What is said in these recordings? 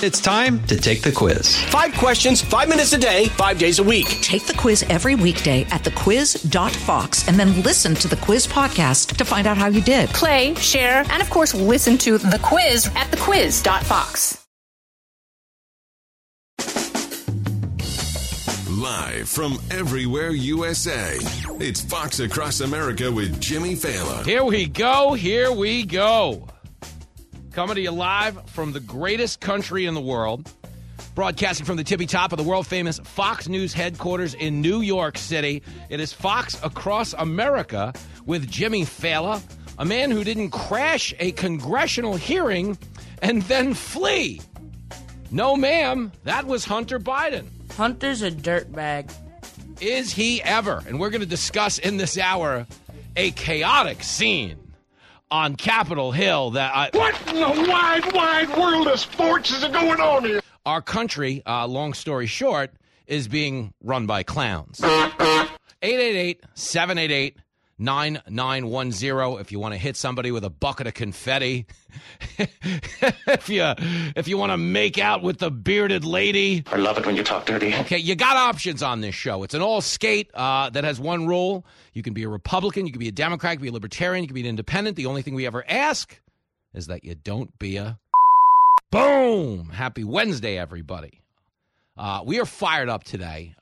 It's time to take the quiz. 5 questions, 5 minutes a day, 5 days a week. Take the quiz every weekday at thequiz.fox and then listen to the quiz podcast to find out how you did. Play, share, and of course, listen to the quiz at thequiz.fox. Live from everywhere USA, it's Fox Across America with Jimmy Fallon. Here we go. Coming to you live from the greatest country in the world. Broadcasting from the tippy top of the world-famous Fox News headquarters in New York City. It is Fox Across America with Jimmy Fallon, a man who didn't crash a congressional hearing and then flee. No, ma'am, that was Hunter Biden. Hunter's a dirtbag. Is he ever? And we're going to discuss in this hour a chaotic scene on Capitol Hill that... What in the wide world of sports is going on here? Our country, long story short, is being run by clowns. 888-788-9910 if you want to hit somebody with a bucket of confetti. if you want to make out with the bearded lady. I love it when you talk dirty. Okay, you got options on this show. It's an all skate that has one rule. You can be a Republican, you can be a Democrat, you can be a Libertarian, you can be an Independent. The only thing we ever ask is that you don't be a... Boom! Happy Wednesday, everybody. We are fired up today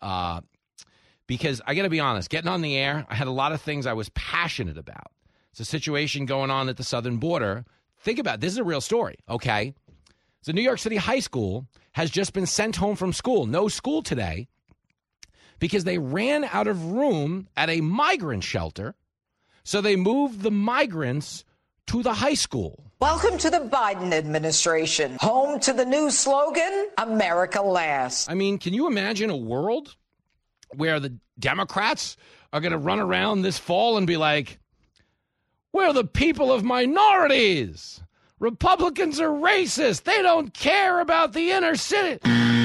because I got to be honest, getting on the air, I had a lot of things I was passionate about. It's a situation going on at the southern border. Think about it. This is a real story, okay? So New York City High School has just been sent home from school. No school today because they ran out of room at a migrant shelter. So they moved the migrants to the high school. Welcome to the Biden administration. Home to the new slogan, America Last. I mean, can you imagine a world where the Democrats are going to run around this fall and be like, we're the people of minorities. Republicans are racist. They don't care about the inner city.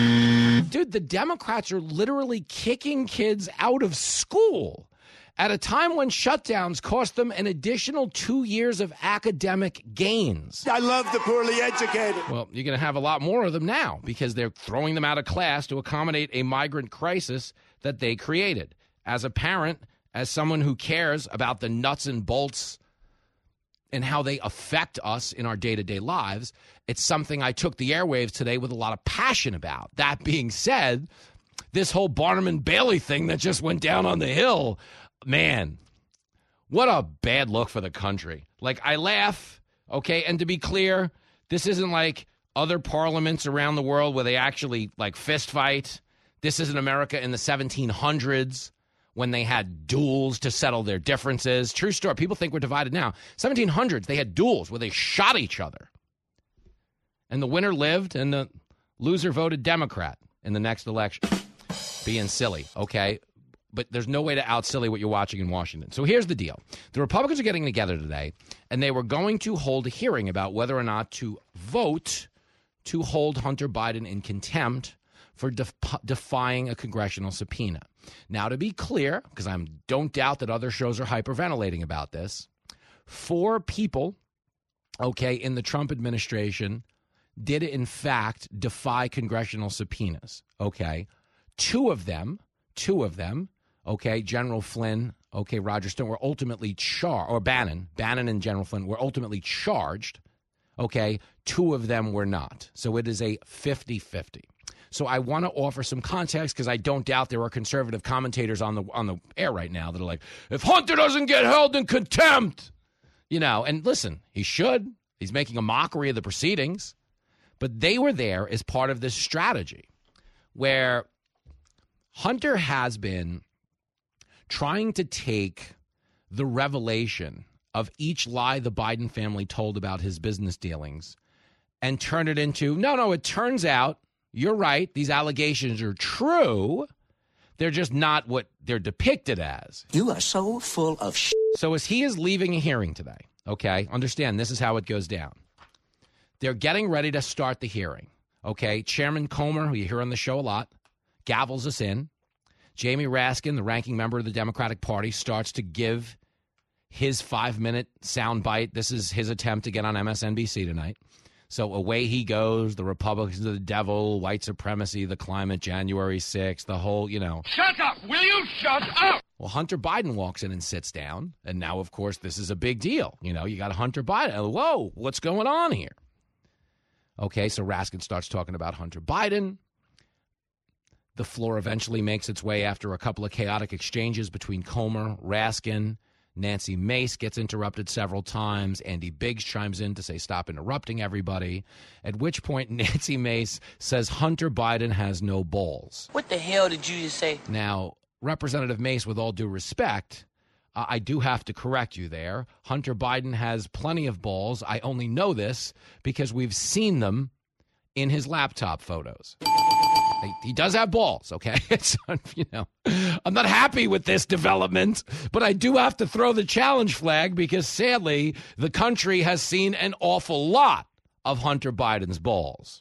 Dude, the Democrats are literally kicking kids out of school at a time when shutdowns cost them an additional 2 years of academic gains. I love the poorly educated. Well, you're going to have a lot more of them now because they're throwing them out of class to accommodate a migrant crisis that they created. As a parent, as someone who cares about the nuts and bolts and how they affect us in our day-to-day lives, it's something I took the airwaves today with a lot of passion about. That being said, this whole Barnum and Bailey thing that just went down on the Hill, man, what a bad look for the country. Like, I laugh, okay, and to be clear, this isn't like other parliaments around the world where they actually, like, fist fight. This isn't America in the 1700s when they had duels to settle their differences. True story. People think we're divided now. 1700s, they had duels where they shot each other. And the winner lived, and the loser voted Democrat in the next election. Being silly, okay? But there's no way to out-silly what you're watching in Washington. So here's the deal. The Republicans are getting together today, and they were going to hold a hearing about whether or not to vote to hold Hunter Biden in contempt for defying a congressional subpoena. Now, to be clear, because I don't doubt that other shows are hyperventilating about this, 4 people, okay, in the Trump administration did in fact defy congressional subpoenas, okay? Two of them, okay, General Flynn, okay, Roger Stone were ultimately charged, or Bannon and General Flynn were ultimately charged, okay? 2 of them were not. So it is a 50-50. So I want to offer some context because I don't doubt there are conservative commentators on the air right now that are like, if Hunter doesn't get held in contempt, you know, and listen, he should. He's making a mockery of the proceedings. But they were there as part of this strategy where Hunter has been trying to take the revelation of each lie the Biden family told about his business dealings and turn it into, no, it turns out, you're right, these allegations are true. They're just not what they're depicted as. You are so full of shit. So as he is leaving a hearing today, okay, understand this is how it goes down. They're getting ready to start the hearing, okay? Chairman Comer, who you hear on the show a lot, gavels us in. Jamie Raskin, the ranking member of the Democratic Party, starts to give his 5-minute sound bite. This is his attempt to get on MSNBC tonight. So away he goes, the Republicans are the devil, white supremacy, the climate, January 6th, the whole, Shut up! Will you shut up? Well, Hunter Biden walks in and sits down, and now, of course, this is a big deal. You got Hunter Biden. Whoa, what's going on here? Okay, so Raskin starts talking about Hunter Biden. The floor eventually makes its way after a couple of chaotic exchanges between Comer, Raskin. Nancy Mace gets interrupted several times. Andy Biggs chimes in to say, stop interrupting everybody. At which point, Nancy Mace says Hunter Biden has no balls. What the hell did you just say? Now, Representative Mace, with all due respect, I do have to correct you there. Hunter Biden has plenty of balls. I only know this because we've seen them in his laptop photos. He does have balls, okay? I'm not happy with this development, but I do have to throw the challenge flag because, sadly, the country has seen an awful lot of Hunter Biden's balls.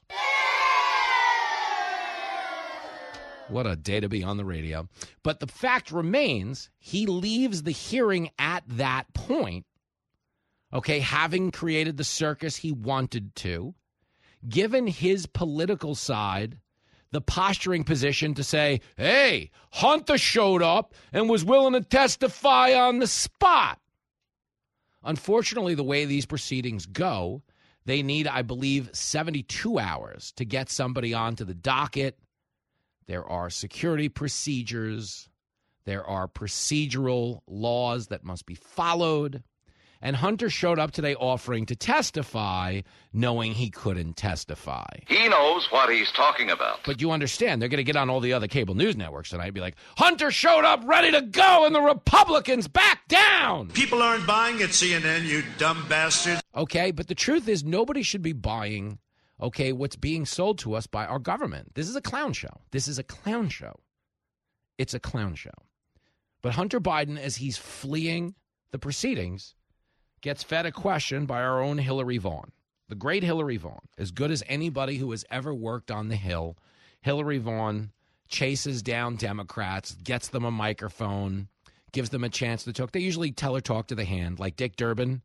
What a day to be on the radio. But the fact remains, he leaves the hearing at that point, okay, having created the circus he wanted to, given his political side the posturing position to say, hey, Hunter showed up and was willing to testify on the spot. Unfortunately, the way these proceedings go, they need, I believe, 72 hours to get somebody onto the docket. There are security procedures. There are procedural laws that must be followed. And Hunter showed up today offering to testify, knowing he couldn't testify. He knows what he's talking about. But you understand, they're going to get on all the other cable news networks tonight and be like, Hunter showed up ready to go and the Republicans back down. People aren't buying at CNN, you dumb bastards. Okay, but the truth is nobody should be buying, okay, what's being sold to us by our government. This is a clown show. This is a clown show. It's a clown show. But Hunter Biden, as he's fleeing the proceedings, gets fed a question by our own Hillary Vaughn, the great Hillary Vaughn, as good as anybody who has ever worked on the Hill. Hillary Vaughn chases down Democrats, gets them a microphone, gives them a chance to talk. They usually tell her talk to the hand, like Dick Durbin,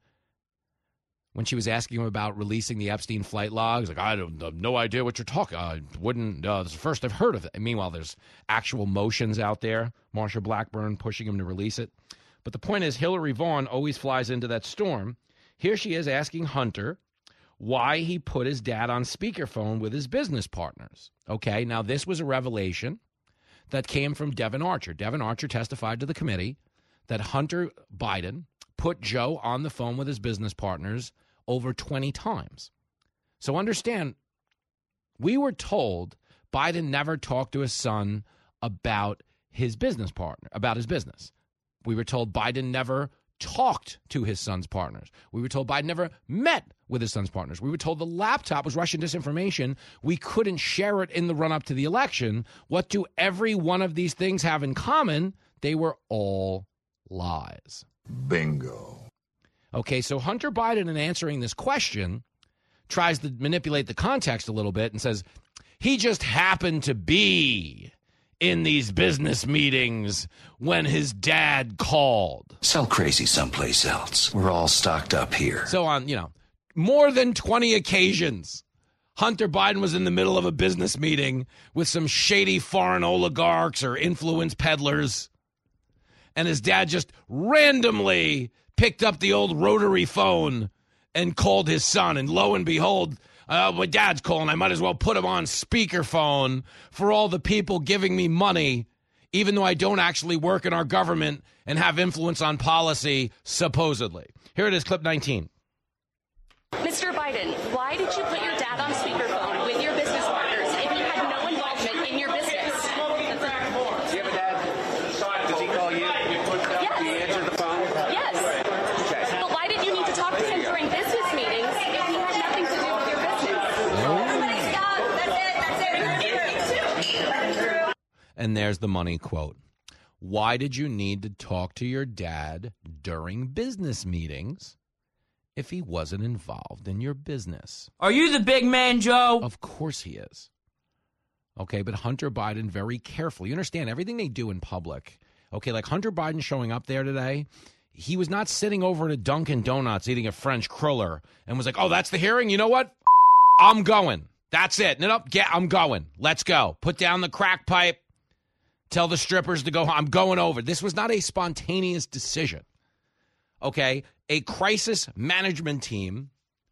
when she was asking him about releasing the Epstein flight logs. Like, I have no idea what you're talking. I wouldn't. This is the first I've heard of it. And meanwhile, there's actual motions out there. Marsha Blackburn pushing him to release it. But the point is, Hillary Vaughn always flies into that storm. Here she is asking Hunter why he put his dad on speakerphone with his business partners. Okay, now this was a revelation that came from Devin Archer. Devin Archer testified to the committee that Hunter Biden put Joe on the phone with his business partners over 20 times. So understand, we were told Biden never talked to his son about his business partner, about his business. We were told Biden never talked to his son's partners. We were told Biden never met with his son's partners. We were told the laptop was Russian disinformation. We couldn't share it in the run-up to the election. What do every one of these things have in common? They were all lies. Bingo. Okay, so Hunter Biden, in answering this question, tries to manipulate the context a little bit and says, he just happened to be in these business meetings when his dad called. Sell crazy someplace else. We're all stocked up here. So on, more than 20 occasions, Hunter Biden was in the middle of a business meeting with some shady foreign oligarchs or influence peddlers, and his dad just randomly picked up the old rotary phone and called his son, and lo and behold, my dad's calling. I might as well put him on speakerphone for all the people giving me money, even though I don't actually work in our government and have influence on policy, supposedly. Here it is, clip 19. Mr. Biden, why did you put your dad on speakerphone with your business partners if he had no involvement in your business? Do you have a dad? Does he call you? Yes. Do you answer the phone? Yes. Okay. But why did you need to talk to him during business meetings if he had nothing to do with your business? Stop. And there's the money quote. Why did you need to talk to your dad during business meetings if he wasn't involved in your business? Are you the big man, Joe? Of course he is. Okay, but Hunter Biden, very carefully. You understand, everything they do in public, okay, like Hunter Biden showing up there today, he was not sitting over at a Dunkin' Donuts eating a French cruller and was like, oh, that's the hearing? You know what? I'm going. That's it. No, I'm going. Let's go. Put down the crack pipe. Tell the strippers to go home. I'm going over. This was not a spontaneous decision. Okay? A crisis management team,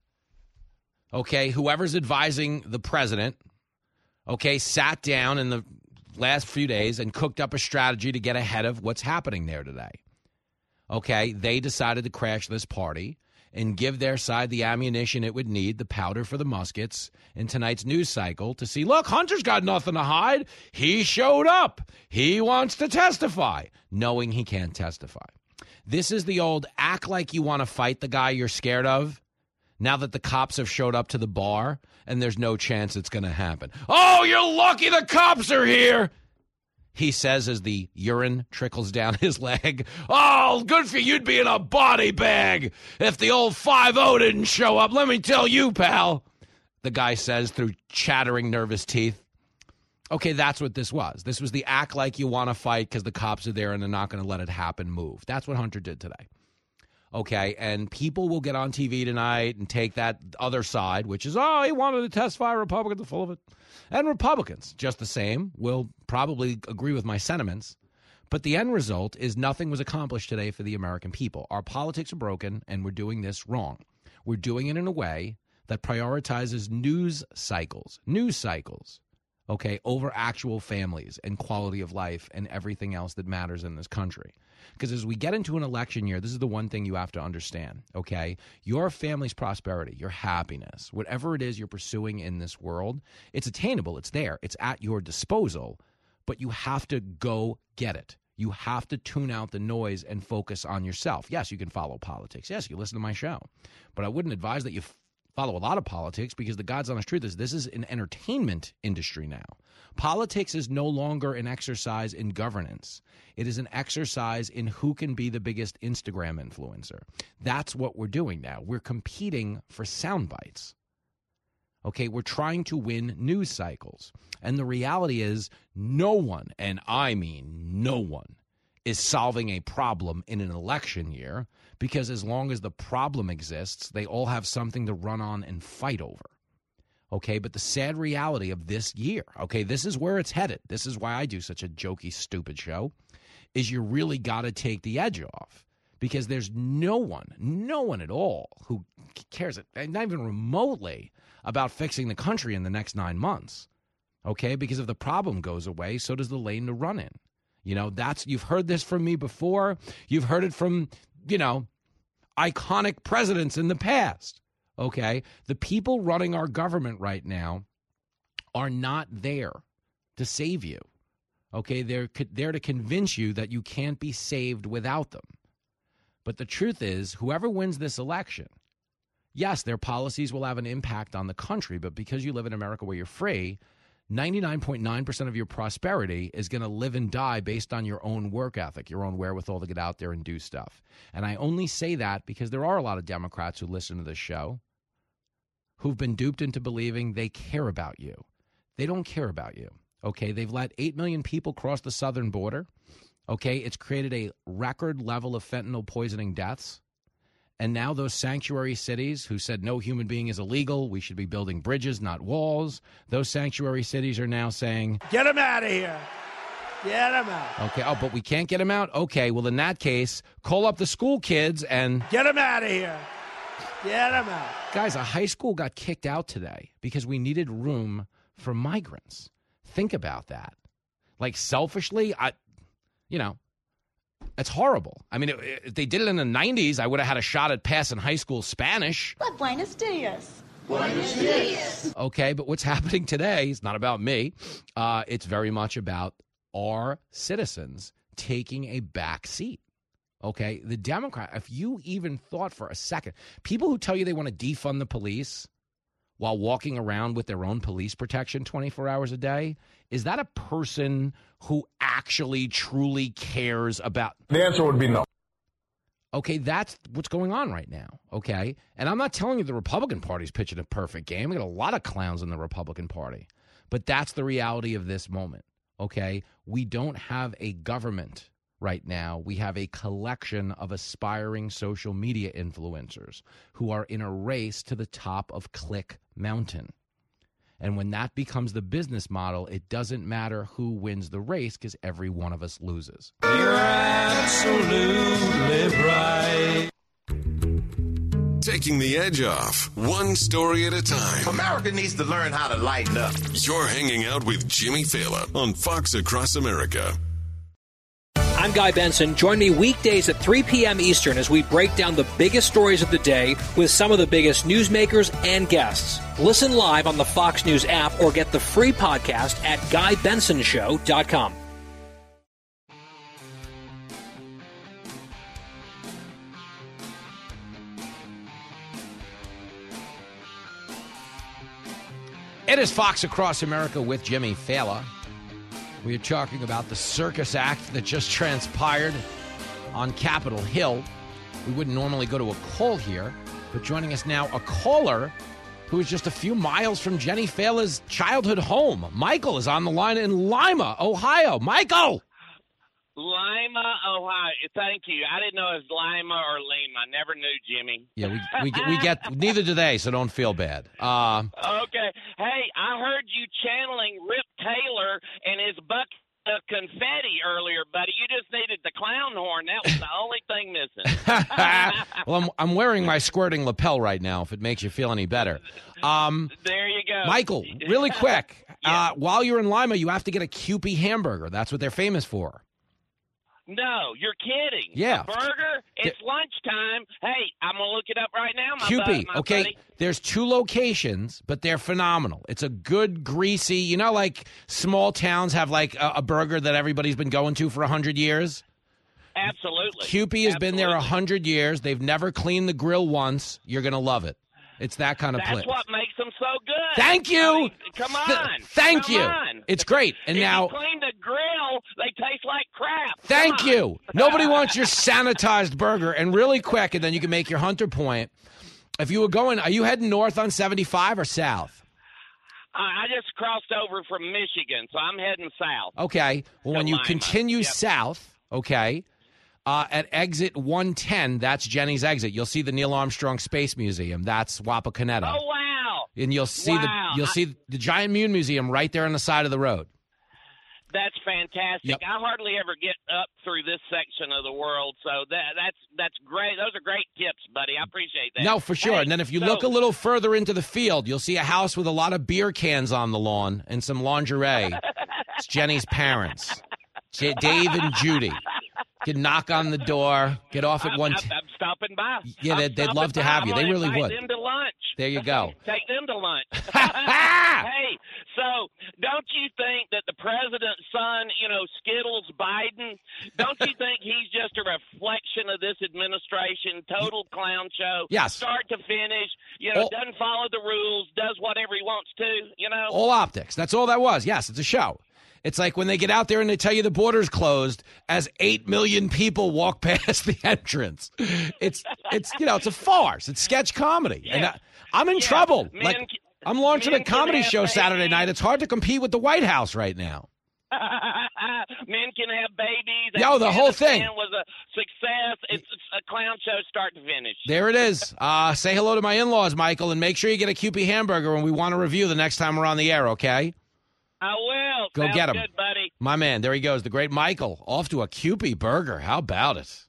okay, whoever's advising the president, okay, sat down in the last few days and cooked up a strategy to get ahead of what's happening there today. Okay? They decided to crash this party and give their side the ammunition it would need, the powder for the muskets, in tonight's news cycle to see, look, Hunter's got nothing to hide. He showed up. He wants to testify, knowing he can't testify. This is the old act like you want to fight the guy you're scared of now that the cops have showed up to the bar and there's no chance it's going to happen. Oh, you're lucky the cops are here, he says as the urine trickles down his leg. Oh, good for you. You'd be in a body bag if the old 5-0 didn't show up. Let me tell you, pal, the guy says through chattering nervous teeth. Okay, that's what this was. This was the act like you want to fight because the cops are there and they're not going to let it happen move. That's what Hunter did today. Okay, and people will get on TV tonight and take that other side, which is, oh, he wanted to testify. Republicans are full of it. And Republicans, just the same, will probably agree with my sentiments. But the end result is nothing was accomplished today for the American people. Our politics are broken, and we're doing this wrong. We're doing it in a way that prioritizes news cycles, okay, over actual families and quality of life and everything else that matters in this country. Because as we get into an election year, this is the one thing you have to understand, okay? Your family's prosperity, your happiness, whatever it is you're pursuing in this world, it's attainable, it's there, it's at your disposal, but you have to go get it. You have to tune out the noise and focus on yourself. Yes, you can follow politics. Yes, you listen to my show. But I wouldn't advise that you follow a lot of politics because the God's honest truth is this is an entertainment industry now. Politics is no longer an exercise in governance. It is an exercise in who can be the biggest Instagram influencer. That's what we're doing now. We're competing for sound bites. Okay, we're trying to win news cycles. And the reality is no one, and I mean no one, is solving a problem in an election year because as long as the problem exists, they all have something to run on and fight over. Okay, but the sad reality of this year, okay, this is where it's headed. This is why I do such a jokey, stupid show, is you really got to take the edge off because there's no one at all who cares, not even remotely, about fixing the country in the next 9 months. Okay, because if the problem goes away, so does the lane to run in. You know, you've heard this from me before. You've heard it from, iconic presidents in the past. Okay, the people running our government right now are not there to save you. Okay, they're there to convince you that you can't be saved without them. But the truth is, whoever wins this election, yes, their policies will have an impact on the country, but because you live in America where you're free, 99.9% of your prosperity is going to live and die based on your own work ethic, your own wherewithal to get out there and do stuff. And I only say that because there are a lot of Democrats who listen to this show who've been duped into believing they care about you. They don't care about you, okay? They've let 8 million people cross the southern border, okay? It's created a record level of fentanyl poisoning deaths. And now those sanctuary cities who said no human being is illegal, we should be building bridges, not walls, those sanctuary cities are now saying, get them out of here. Get them out. Okay, oh, but we can't get them out? Okay, well, in that case, call up the school kids and get them out of here. Get them out. Guys, a high school got kicked out today because we needed room for migrants. Think about that. Like, selfishly, it's horrible. I mean, if they did it in the 90s, I would have had a shot at passing high school Spanish. But buenos dias. Buenos dias. Okay, but what's happening today is not about me. It's very much about our citizens taking a back seat. Okay, the Democrat, if you even thought for a second, people who tell you they want to defund the police while walking around with their own police protection 24 hours a day, is that a person who actually truly cares about? The answer would be no. Okay, that's what's going on right now, okay? And I'm not telling you the Republican Party's pitching a perfect game. We got a lot of clowns in the Republican Party. But that's the reality of this moment, okay? We don't have a government right now. We have a collection of aspiring social media influencers who are in a race to the top of Click Mountain. And when that becomes the business model, it doesn't matter who wins the race because every one of us loses. You're absolutely right. Taking the edge off, one story at a time. America needs to learn how to lighten up. You're hanging out with Jimmy Failla on Fox Across America. I'm Guy Benson. Join me weekdays at 3 p.m. Eastern as we break down the biggest stories of the day with some of the biggest newsmakers and guests. Listen live on the Fox News app or get the free podcast at GuyBensonShow.com. It is Fox Across America with Jimmy Failla. We are talking about the circus act that just transpired on Capitol Hill. We wouldn't normally go to a call here, but joining us now, a caller who is just a few miles from Jenny Failla's childhood home. Michael is on the line in Lima, Ohio. Michael! Lima, Ohio. Thank you. I didn't know it was Lima or Lima. I never knew, Jimmy. Yeah, we get neither do they, so don't feel bad. Okay. Hey, I heard you channeling Rip Taylor and his bucket of confetti earlier, buddy. You just needed the clown horn. That was the only thing missing. Well, I'm wearing my squirting lapel right now, if it makes you feel any better. There you go. Michael, really quick. Yeah. While you're in Lima, you have to get a Kewpie hamburger. That's what they're famous for. No, you're kidding. Yeah. A burger? It's lunchtime. Hey, I'm going to look it up right now, Kewpie, my okay? buddy. There's 2 locations, but they're phenomenal. It's a good, greasy, you know, like small towns have like a burger that everybody's been going to for 100 years? Absolutely. Kewpie has been there 100 years. They've never cleaned the grill once. You're going to love it. It's that kind of place. That's what makes them so good. Thank you. I mean, come on. Thank Come you. on. It's great. And if now, you clean the grill, they taste like crap. Thank Come on. you. Nobody wants your sanitized burger. And really quick, and then you can make your Hunter point. If you were going, are you heading north on 75 or south? I just crossed over from Michigan, so I'm heading south. Okay. Well, when you Lima. continue south, okay, at exit 110, that's Jenny's exit. You'll see the Neil Armstrong Space Museum. That's Wapakoneta. Oh, wow. And you'll see see the Giant Moon Museum right there on the side of the road. That's fantastic. Yep. I hardly ever get up through this section of the world, so that's great. Those are great tips, buddy. I appreciate that. No, for sure. Hey, and then if you look a little further into the field, you'll see a house with a lot of beer cans on the lawn and some lingerie. It's Jenny's parents, Dave and Judy. You can knock on the door, get off at one. I'm stopping by. Yeah, they'd love to have you. They really would. Them to lunch. There you go. Take them to lunch. Hey, so don't you think that the president's son, Skittles Biden, don't you think he's just a reflection of this administration? Total clown show. Yes. Start to finish. Doesn't follow the rules, does whatever he wants to. All optics. That's all that was. Yes, it's a show. It's like when they get out there and they tell you the border's closed as 8 million people walk past the entrance. It's a farce. It's sketch comedy. Yeah. And I'm in trouble. I'm launching a comedy have show babies. Saturday night. It's hard to compete with the White House right now. Men can have babies. Yo, the whole thing was a success. It's a clown show start to finish. There it is. Say hello to my in-laws, Michael, and make sure you get a Kewpie hamburger when we want to review the next time we're on the air, okay? I will. Go Sounds get him. Good, buddy. My man, there he goes, the great Michael, off to a Kewpie burger. How about it?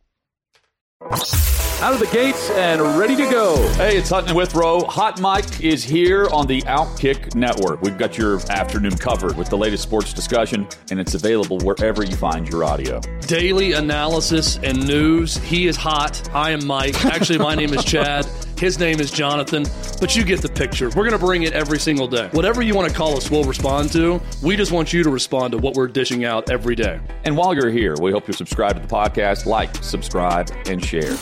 Out of the gates and ready to go. Hey, it's Hutton Withrow. Hot Mike is here on the Outkick Network. We've got your afternoon covered with the latest sports discussion, and it's available wherever you find your audio. Daily analysis and news. He is hot. I am Mike. Actually, my name is Chad. His name is Jonathan, but you get the picture. We're going to bring it every single day. Whatever you want to call us, we'll respond to. We just want you to respond to what we're dishing out every day. And while you're here, we hope you subscribe to the podcast, like, subscribe, and share.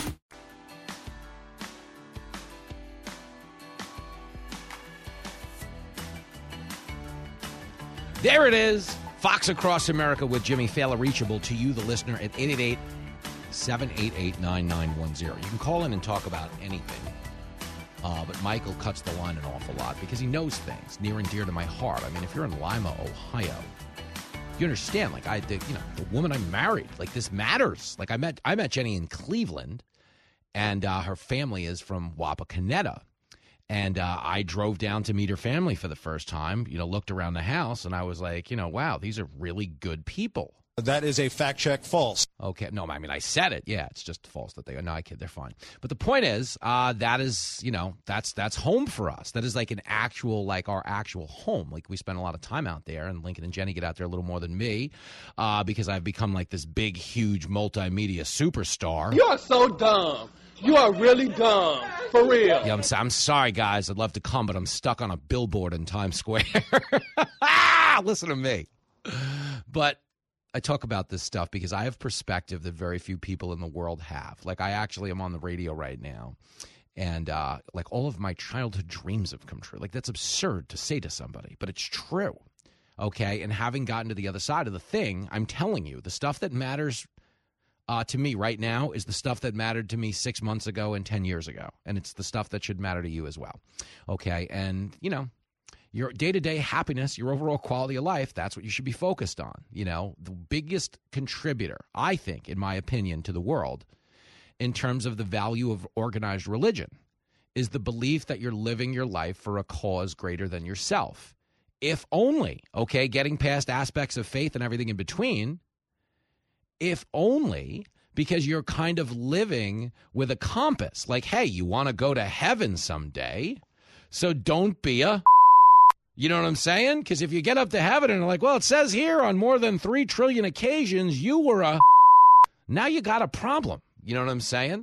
There it is. Fox Across America with Jimmy Failla, reachable to you, the listener, at 888-788-9910. You can call in and talk about anything. But Michael cuts the line an awful lot because he knows things near and dear to my heart. I mean, if you're in Lima, Ohio, you understand, the woman I married, this matters. I met Jenny in Cleveland, and her family is from Wapakoneta. And I drove down to meet her family for the first time, looked around the house, and I was like, wow, these are really good people. That is a fact check false. Okay. No, I mean, I said it. Yeah, it's just false that no, I kid. They're fine. But the point is, that is, that's home for us. That is like an actual, like our actual home. Like we spend a lot of time out there, and Lincoln and Jenny get out there a little more than me because I've become like this big, huge multimedia superstar. You are so dumb. You are really dumb. For real. Yeah, I'm sorry, guys. I'd love to come, but I'm stuck on a billboard in Times Square. Listen to me. But I talk about this stuff because I have perspective that very few people in the world have. Like, I actually am on the radio right now, and like all of my childhood dreams have come true. Like, that's absurd to say to somebody, but it's true. Okay? And having gotten to the other side of the thing, I'm telling you, the stuff that matters to me right now is the stuff that mattered to me 6 months ago and 10 years ago. And it's the stuff that should matter to you as well. Okay? And, your day-to-day happiness, your overall quality of life, that's what you should be focused on. The biggest contributor, I think, in my opinion, to the world in terms of the value of organized religion is the belief that you're living your life for a cause greater than yourself. If only, okay, getting past aspects of faith and everything in between, if only because you're kind of living with a compass. Like, hey, you want to go to heaven someday, so don't be a... You know what I'm saying? Because if you get up to heaven and like, well, it says here on more than 3 trillion occasions you were a... Now you got a problem. You know what I'm saying?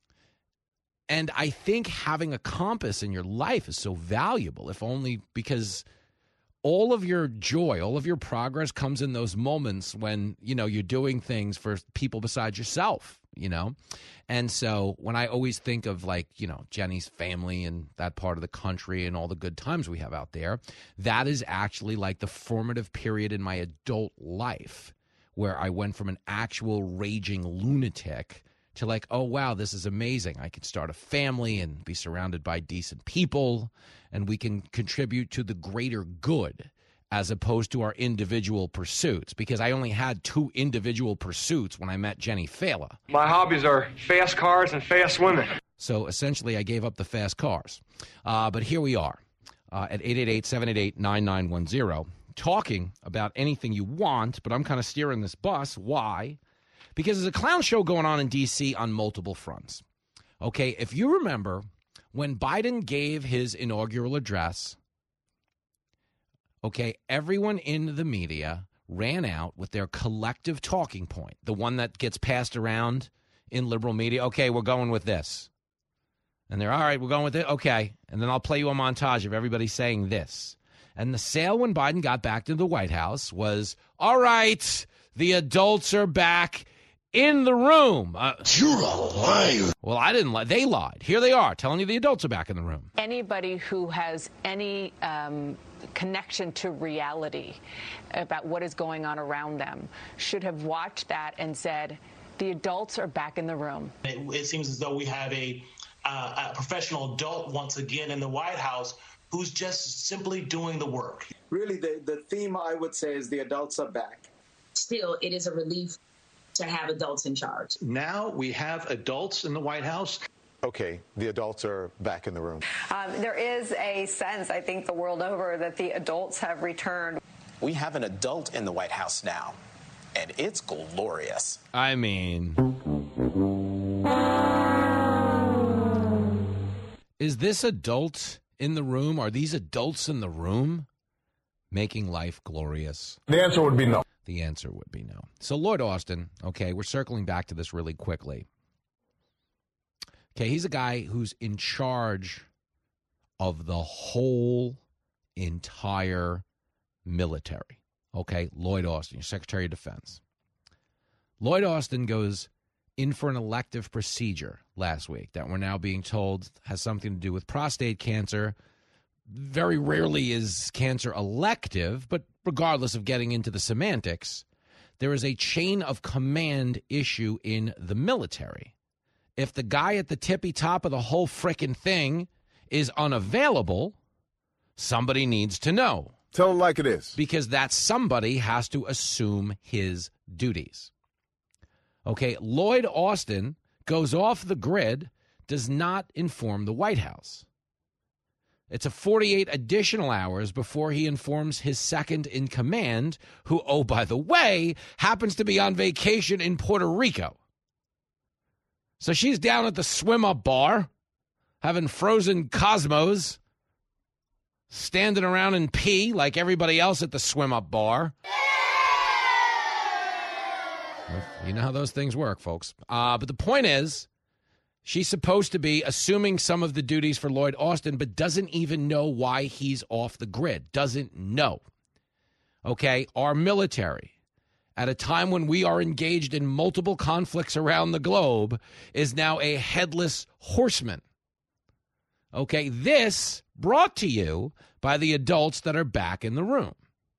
And I think having a compass in your life is so valuable, if only because all of your joy, all of your progress comes in those moments when, you're doing things for people besides yourself, And so when I always think of like, Jenny's family and that part of the country and all the good times we have out there, that is actually like the formative period in my adult life where I went from an actual raging lunatic to like, oh, wow, this is amazing. I can start a family and be surrounded by decent people, and we can contribute to the greater good as opposed to our individual pursuits, because I only had 2 individual pursuits when I met Jenny Fela. My hobbies are fast cars and fast women. So essentially I gave up the fast cars. But here we are at 888-788-9910, talking about anything you want, but I'm kind of steering this bus. Why? Because there's a clown show going on in D.C. on multiple fronts. Okay, if you remember, when Biden gave his inaugural address, okay, everyone in the media ran out with their collective talking point, the one that gets passed around in liberal media. Okay, we're going with this. And they're, all right, we're going with it. Okay, and then I'll play you a montage of everybody saying this. And the sale when Biden got back to the White House was, all right, the adults are back in the room. You're a liar. Well, I didn't lie. They lied. Here they are telling you the adults are back in the room. Anybody who has any connection to reality about what is going on around them should have watched that and said, the adults are back in the room. It seems as though we have a professional adult once again in the White House who's just simply doing the work. Really, the theme, I would say, is the adults are back. Still, it is a relief to have adults in charge. Now we have adults in the White House. Okay, the adults are back in the room. There is a sense, I think, the world over that the adults have returned. We have an adult in the White House now, and it's glorious. I mean, is this adult in the room? Are these adults in the room making life glorious? The answer would be no. The answer would be no. So Lloyd Austin, okay, we're circling back to this really quickly. Okay, he's a guy who's in charge of the whole entire military. Okay, Lloyd Austin, your Secretary of Defense. Lloyd Austin goes in for an elective procedure last week that we're now being told has something to do with prostate cancer. Very rarely is cancer elective, but regardless of getting into the semantics, there is a chain of command issue in the military. If the guy at the tippy top of the whole frickin' thing is unavailable, somebody needs to know. Tell him like it is. Because that somebody has to assume his duties. Okay, Lloyd Austin goes off the grid, does not inform the White House. It's a 48 additional hours before he informs his second in command, who, oh, by the way, happens to be on vacation in Puerto Rico. So she's down at the swim-up bar, having frozen Cosmos, standing around in pee like everybody else at the swim-up bar. You know how those things work, folks. But the point is, she's supposed to be assuming some of the duties for Lloyd Austin, but doesn't even know why he's off the grid. Doesn't know. Okay? Our military, at a time when we are engaged in multiple conflicts around the globe, is now a headless horseman. Okay? This brought to you by the adults that are back in the room.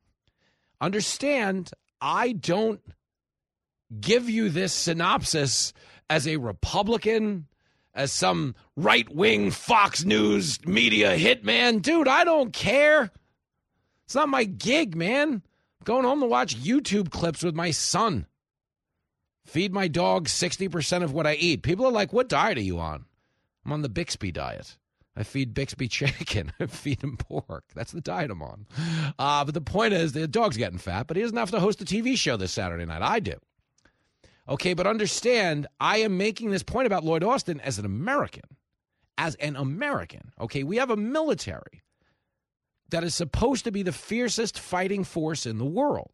Understand, I don't give you this synopsis as a Republican, as some right-wing Fox News media hitman. Dude, I don't care. It's not my gig, man. I'm going home to watch YouTube clips with my son. Feed my dog 60% of what I eat. People are like, what diet are you on? I'm on the Bixby diet. I feed Bixby chicken. I feed him pork. That's the diet I'm on. But the point is, the dog's getting fat, but he doesn't have to host a TV show this Saturday night. I do. Okay, but understand, I am making this point about Lloyd Austin as an American. As an American. Okay, we have a military that is supposed to be the fiercest fighting force in the world.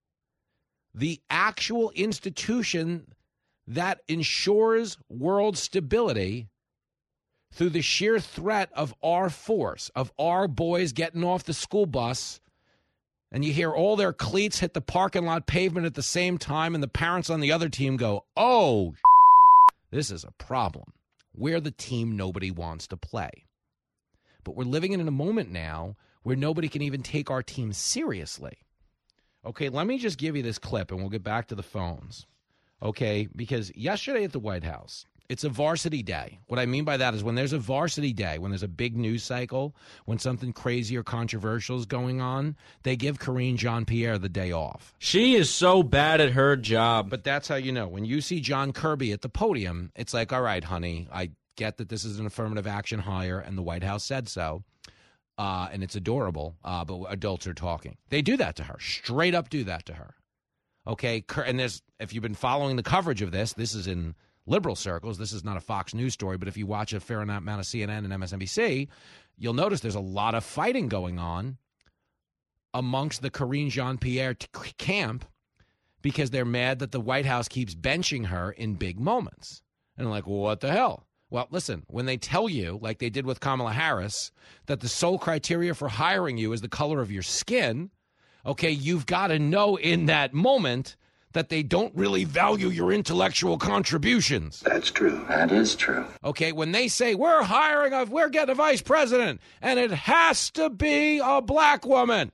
The actual institution that ensures world stability through the sheer threat of our force, of our boys getting off the school bus, and you hear all their cleats hit the parking lot pavement at the same time, and the parents on the other team go, oh, this is a problem. We're the team nobody wants to play. But we're living in a moment now where nobody can even take our team seriously. Okay, let me just give you this clip, and we'll get back to the phones. Okay, because yesterday at the White House, it's a varsity day. What I mean by that is when there's a varsity day, when there's a big news cycle, when something crazy or controversial is going on, they give Karine Jean-Pierre the day off. She is so bad at her job. But that's how you know. When you see John Kirby at the podium, it's like, all right, honey, I get that this is an affirmative action hire, and the White House said so, and it's adorable, but adults are talking. They do that to her, straight up do that to her. Okay, and if you've been following the coverage of this is in liberal circles. This is not a Fox News story, but if you watch a fair amount of CNN and MSNBC, you'll notice there's a lot of fighting going on amongst the Karine Jean-Pierre camp because they're mad that the White House keeps benching her in big moments. And they're like, well, what the hell? Well, listen, when they tell you, like they did with Kamala Harris, that the sole criteria for hiring you is the color of your skin, okay, you've got to know in that moment that they don't really value your intellectual contributions. That's true. That is true. Okay, when they say, we're getting a vice president, and it has to be a black woman.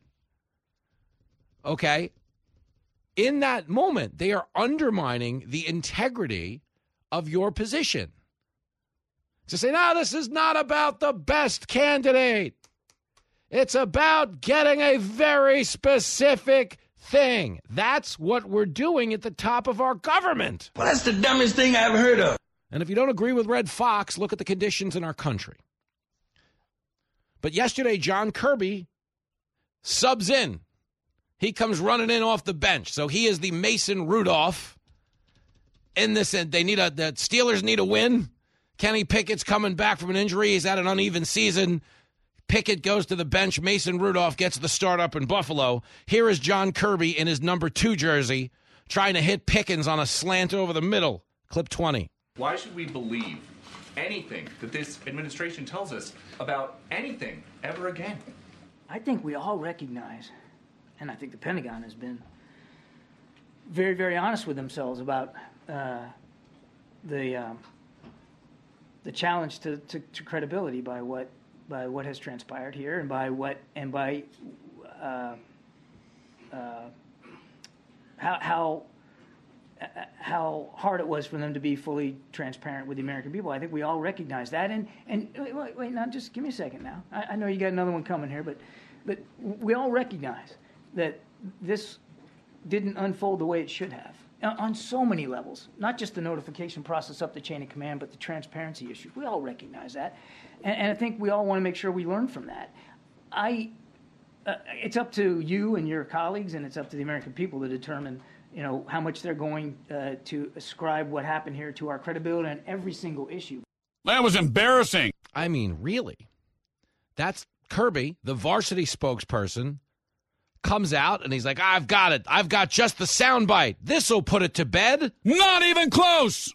Okay, in that moment, they are undermining the integrity of your position. To say, no, this is not about the best candidate. It's about getting a very specific thing. That's what we're doing at the top of our government. Well, that's the dumbest thing I've heard of. And if you don't agree with Red Fox, look at the conditions in our country. But yesterday, John Kirby subs in. He comes running in off the bench. So he is the Mason Rudolph in this. The Steelers need a win. Kenny Pickett's coming back from an injury. He's had an uneven season. Pickett goes to the bench. Mason Rudolph gets the start up in Buffalo. Here is John Kirby in his number 2 jersey trying to hit Pickens on a slant over the middle. Clip 20. Why should we believe anything that this administration tells us about anything ever again? I think we all recognize, and I think the Pentagon has been very, very honest with themselves about the challenge to credibility by what has transpired here, and by how hard it was for them to be fully transparent with the American people. I think we all recognize that. And wait, now just give me a second now. I know you got another one coming here, but we all recognize that this didn't unfold the way it should have. on so many levels, not just the notification process up the chain of command, but the transparency issue. We all recognize that. And I think we all want to make sure we learn from that. It's up to you and your colleagues, and it's up to the American people to determine, how much they're going to ascribe what happened here to our credibility on every single issue. That was embarrassing. I mean, really? That's Kirby, the varsity spokesperson, comes out and he's like, I've got it. I've got just the soundbite. This'll put it to bed. Not even close.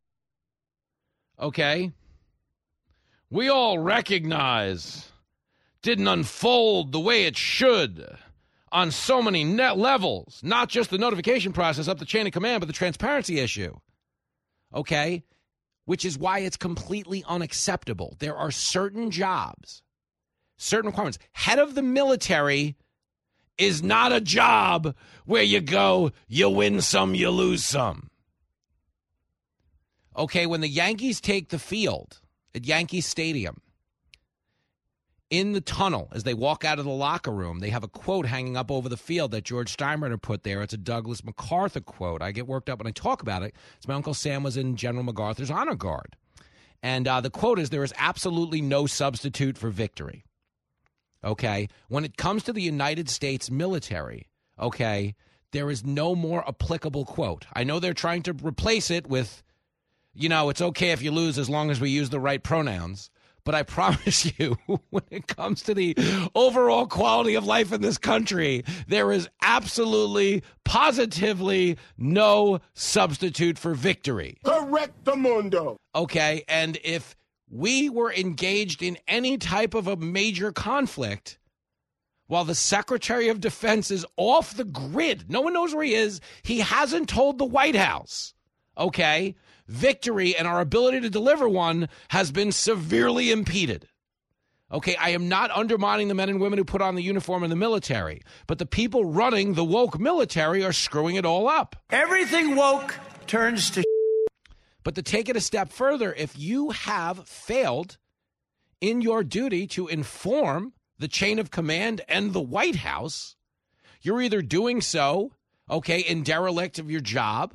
Okay. We all recognize didn't unfold the way it should on so many net levels, not just the notification process up the chain of command, but the transparency issue. Okay? Which is why it's completely unacceptable. There are certain jobs, certain requirements. Head of the military is not a job where you go, you win some, you lose some. Okay, when the Yankees take the field at Yankee Stadium, in the tunnel, as they walk out of the locker room, they have a quote hanging up over the field that George Steinbrenner put there. It's a Douglas MacArthur quote. I get worked up when I talk about it. It's my Uncle Sam was in General MacArthur's honor guard. And the quote is, there is absolutely no substitute for victory. Okay? When it comes to the United States military, okay, there is no more applicable quote. I know they're trying to replace it with, it's okay if you lose as long as we use the right pronouns. But I promise you, when it comes to the overall quality of life in this country, there is absolutely, positively no substitute for victory. Correctamundo. Okay, and if we were engaged in any type of a major conflict, while the Secretary of Defense is off the grid, no one knows where he is, he hasn't told the White House, okay? Victory and our ability to deliver one has been severely impeded. Okay, I am not undermining the men and women who put on the uniform in the military, but the people running the woke military are screwing it all up. Everything woke turns to But to take it a step further, if you have failed in your duty to inform the chain of command and the White House, you're either doing so, okay, in derelict of your job,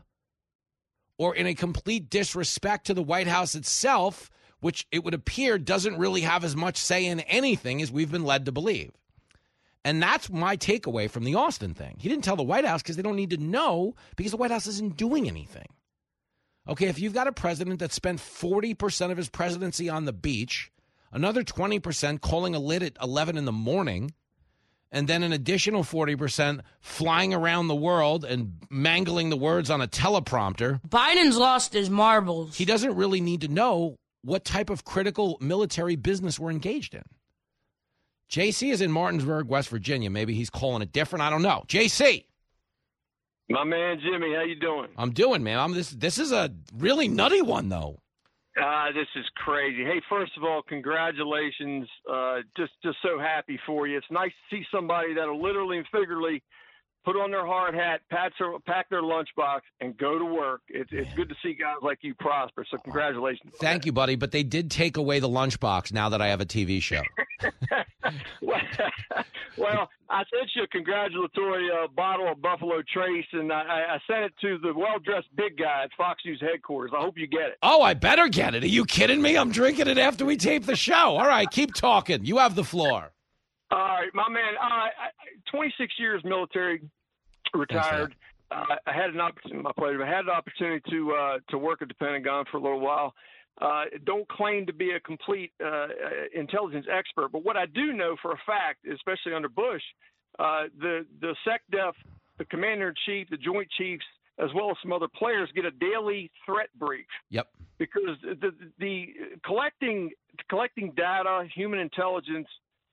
or in a complete disrespect to the White House itself, which it would appear doesn't really have as much say in anything as we've been led to believe. And that's my takeaway from the Austin thing. He didn't tell the White House because they don't need to know, because the White House isn't doing anything. Okay, if you've got a president that spent 40% of his presidency on the beach, another 20% calling a lid at 11 in the morning, and then an additional 40% flying around the world and mangling the words on a teleprompter. Biden's lost his marbles. He doesn't really need to know what type of critical military business we're engaged in. JC is in Martinsburg, West Virginia. Maybe he's calling it different. I don't know. JC. My man, Jimmy, how you doing? I'm doing, man. This is a really nutty one, though. This is crazy. Hey, first of all, congratulations. Just so happy for you. It's nice to see somebody that'll literally and figuratively put on their hard hat, pack their lunchbox, and go to work. It's good to see guys like you prosper. So congratulations. Thank you, buddy. But they did take away the lunchbox now that I have a TV show. Well, I sent you a congratulatory bottle of Buffalo Trace, and I sent it to the well-dressed big guy at Fox News headquarters. I hope you get it. Oh, I better get it. Are you kidding me? I'm drinking it after we tape the show. All right, keep talking. You have the floor. All right, my man. 26 years military, retired. I had an opportunity. My pleasure. I had an opportunity to work at the Pentagon for a little while. Don't claim to be a complete intelligence expert, but what I do know for a fact, especially under Bush, the SecDef, the Commander-in-Chief, the Joint Chiefs, as well as some other players, get a daily threat brief. Yep. Because the collecting data, human intelligence,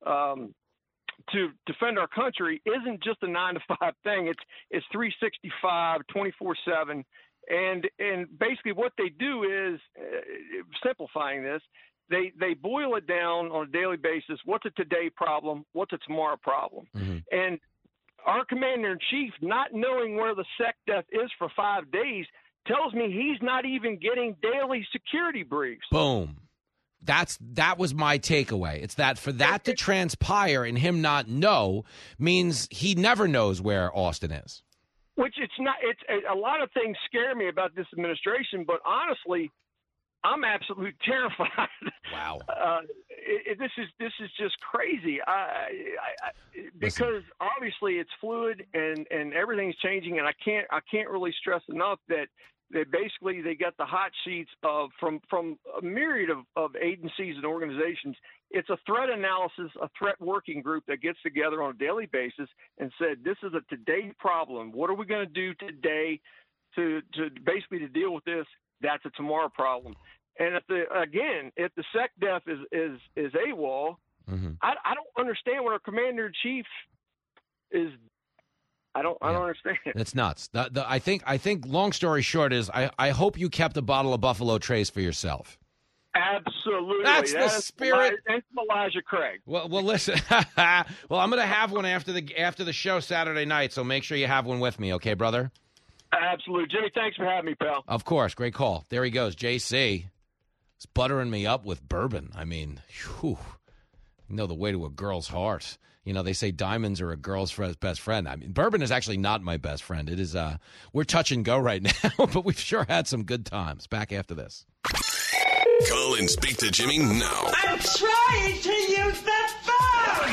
to defend our country isn't just a 9-to-5 thing. It's 365, 24/7. And basically what they do is, simplifying this, they boil it down on a daily basis. What's a today problem? What's a tomorrow problem? Mm-hmm. And our Commander-in-Chief, not knowing where the SecDef is for 5 days, tells me he's not even getting daily security briefs. Boom. That was my takeaway. It's that for that to transpire and him not know means he never knows where Austin is. Which it's not. It's a lot of things scare me about this administration, but honestly, I'm absolutely terrified. Wow. This is just crazy. Because obviously it's fluid and everything's changing, and I can't really stress enough that basically they got the hot sheets from a myriad of agencies and organizations. It's a threat analysis, a threat working group that gets together on a daily basis and said, this is a today problem. What are we going to do today to basically to deal with this? That's a tomorrow problem. And if the SecDef is AWOL, I don't understand what our commander-in-chief is. I don't understand it. It's nuts. I think long story short is I hope you kept a bottle of Buffalo Trace for yourself. Absolutely. That's the spirit. That's Elijah Craig. Well, listen. Well, I'm going to have one after the show Saturday night, so make sure you have one with me, okay, brother? Absolutely. Jimmy, thanks for having me, pal. Of course. Great call. There he goes. JC. He's buttering me up with bourbon. I mean, whew. You know the way to a girl's heart. You know, they say diamonds are a girl's best friend. I mean, bourbon is actually not my best friend. It is, we're touch and go right now, but we've sure had some good times. Back after this. Call and speak to Jimmy now. I'm trying to use the phone.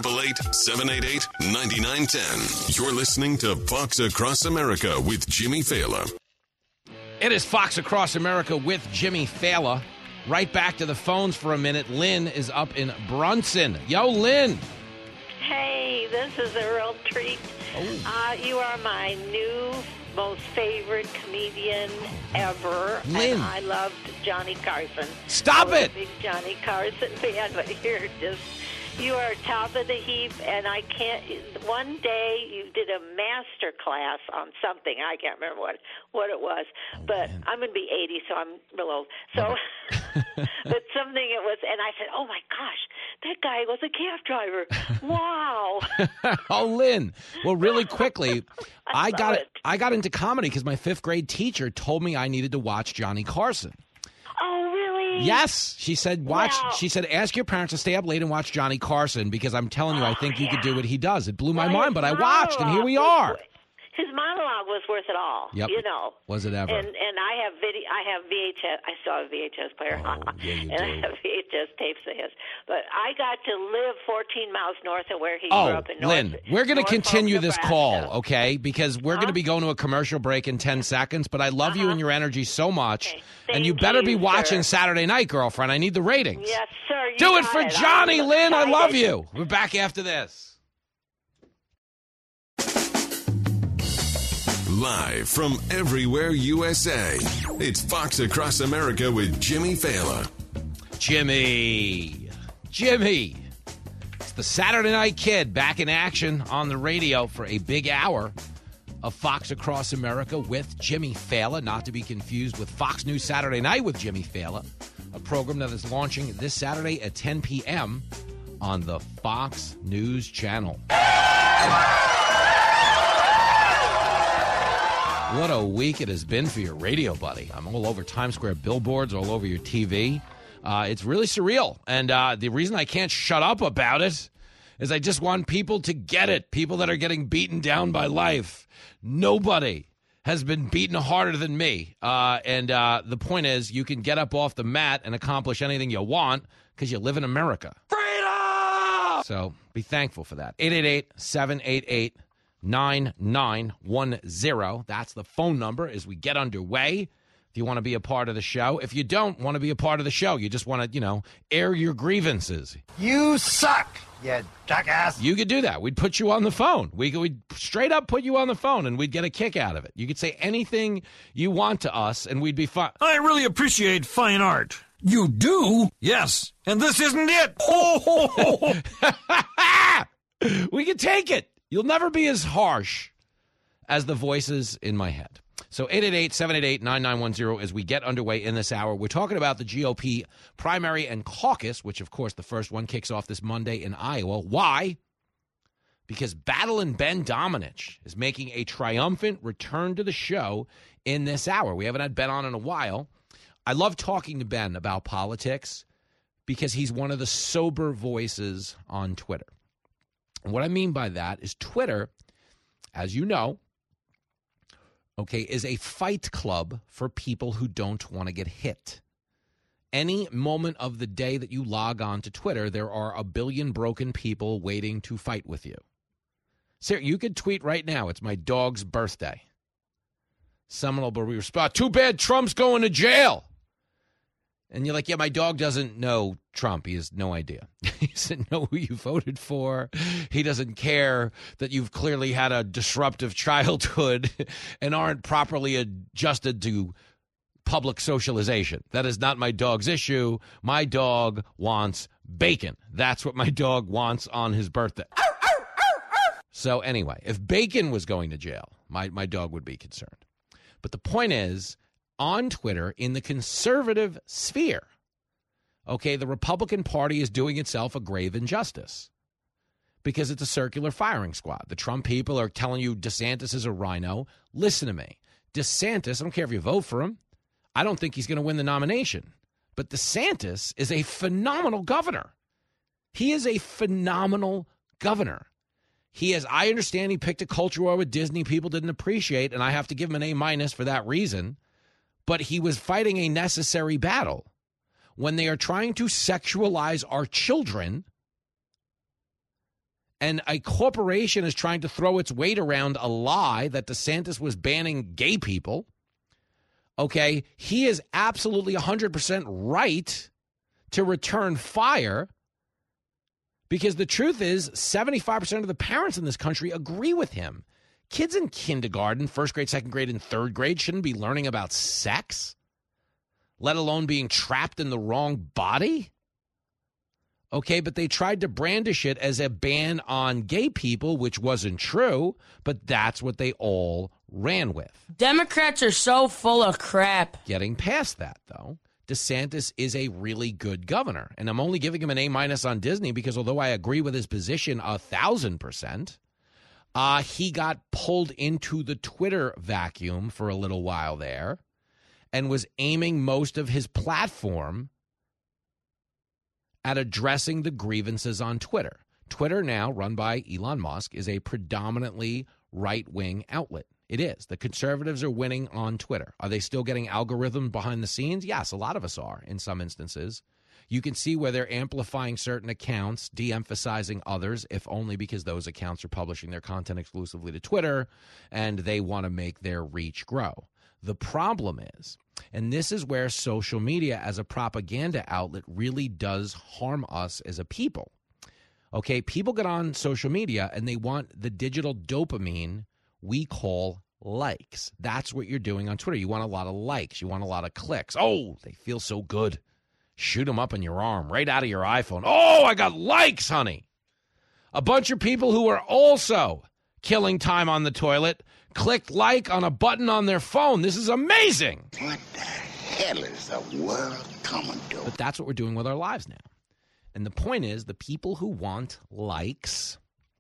888-788-9910. You're listening to Fox Across America with Jimmy Fallon. It is Fox Across America with Jimmy Fallon. Right back to the phones for a minute. Lynn is up in Brunson. Yo, Lynn. Hey, this is a real treat. Oh. You are my new most favorite comedian ever. Lynn. And I loved Johnny Carson. Stop it! I'm a big Johnny Carson fan, but you are top of the heap, and I can't. One day you did a master class on something. I can't remember what it was, but I'm going to be 80, so I'm real old. So, but something it was, and I said, "Oh my gosh, that guy was a cab driver! Wow!" Oh, Lynn. Well, really quickly, I got into comedy because my 5th grade teacher told me I needed to watch Johnny Carson. Oh, really? Yes. She said, watch. Wow. She said, ask your parents to stay up late and watch Johnny Carson because I'm telling you, I think you could do what he does. It blew my mind, but I watched, and here we are. His monologue was worth it all. Yep. You know. Was it ever? And I have VHS. I still have a VHS player. Oh, yeah, you and do. I have VHS tapes of his. But I got to live 14 miles north of where he grew up in North. Lynn, we're going to continue this Nebraska. call, okay? Because we're going to be going to a commercial break in 10 seconds, but I love you and your energy so much. Okay. And you better be watching Saturday night, girlfriend. I need the ratings. Yes, sir. You Do it got for it. Johnny, I'm Lynn. I excited. love you. We're back after this. Live from everywhere USA, it's Fox Across America with Jimmy Fallon. Jimmy. It's the Saturday Night Kid back in action on the radio for a big hour of Fox Across America with Jimmy Fallon, not to be confused with Fox News Saturday Night with Jimmy Fallon, a program that is launching this Saturday at 10 p.m. on the Fox News Channel. What a week it has been for your radio, buddy. I'm all over Times Square billboards, all over your TV. It's really surreal. And the reason I can't shut up about it is I just want people to get it, people that are getting beaten down by life. Nobody has been beaten harder than me. And the point is, you can get up off the mat and accomplish anything you want because you live in America. Freedom! So be thankful for that. 888-788-9910. That's the phone number as we get underway. If you want to be a part of the show. If you don't want to be a part of the show, you just want to, air your grievances. You suck, you jackass. You could do that. We'd put you on the phone. We'd straight up put you on the phone, and we'd get a kick out of it. You could say anything you want to us, and we'd be fine. I really appreciate fine art. You do? Yes. And this isn't it. Oh. We can take it. You'll never be as harsh as the voices in my head. So 888-788-9910 as we get underway in this hour. We're talking about the GOP primary and caucus, which, of course, the first one kicks off this Monday in Iowa. Why? Because Battling Ben Domenech is making a triumphant return to the show in this hour. We haven't had Ben on in a while. I love talking to Ben about politics because he's one of the sober voices on Twitter. And what I mean by that is Twitter, as you know, okay, is a fight club for people who don't want to get hit. Any moment of the day that you log on to Twitter, there are a billion broken people waiting to fight with you. Sarah, you could tweet right now, it's my dog's birthday. Someone will respond, too bad Trump's going to jail. And you're like, yeah, my dog doesn't know Trump. He has no idea. He doesn't know who you voted for. He doesn't care that you've clearly had a disruptive childhood and aren't properly adjusted to public socialization. That is not my dog's issue. My dog wants bacon. That's what my dog wants on his birthday. So anyway, if Bacon was going to jail, my dog would be concerned. But the point is, on Twitter, in the conservative sphere, okay, the Republican Party is doing itself a grave injustice because it's a circular firing squad. The Trump people are telling you DeSantis is a rhino. Listen to me. DeSantis, I don't care if you vote for him. I don't think he's going to win the nomination. But DeSantis is a phenomenal governor. He is a phenomenal governor. He is, I understand he picked a culture war with Disney people didn't appreciate, and I have to give him an A- for that reason. But he was fighting a necessary battle. When they are trying to sexualize our children, and a corporation is trying to throw its weight around a lie that DeSantis was banning gay people, okay, he is absolutely 100% right to return fire, because the truth is 75% of the parents in this country agree with him. Kids in kindergarten, first grade, second grade, and third grade shouldn't be learning about sex, let alone being trapped in the wrong body. Okay, but they tried to brandish it as a ban on gay people, which wasn't true, but that's what they all ran with. Democrats are so full of crap. Getting past that, though, DeSantis is a really good governor. And I'm only giving him an A- on Disney because although I agree with his position 1,000%, he got pulled into the Twitter vacuum for a little while there and was aiming most of his platform at addressing the grievances on Twitter. Twitter now, run by Elon Musk, is a predominantly right-wing outlet. It is. The conservatives are winning on Twitter. Are they still getting algorithms behind the scenes? Yes, a lot of us are in some instances. You can see where they're amplifying certain accounts, de-emphasizing others, if only because those accounts are publishing their content exclusively to Twitter, and they want to make their reach grow. The problem is, and this is where social media as a propaganda outlet really does harm us as a people. Okay, people get on social media and they want the digital dopamine we call likes. That's what you're doing on Twitter. You want a lot of likes. You want a lot of clicks. Oh, they feel so good. Shoot them up in your arm, right out of your iPhone. Oh, I got likes, honey. A bunch of people who are also killing time on the toilet clicked like on a button on their phone. This is amazing. What the hell is the world coming to? But that's what we're doing with our lives now. And the point is, the people who want likes,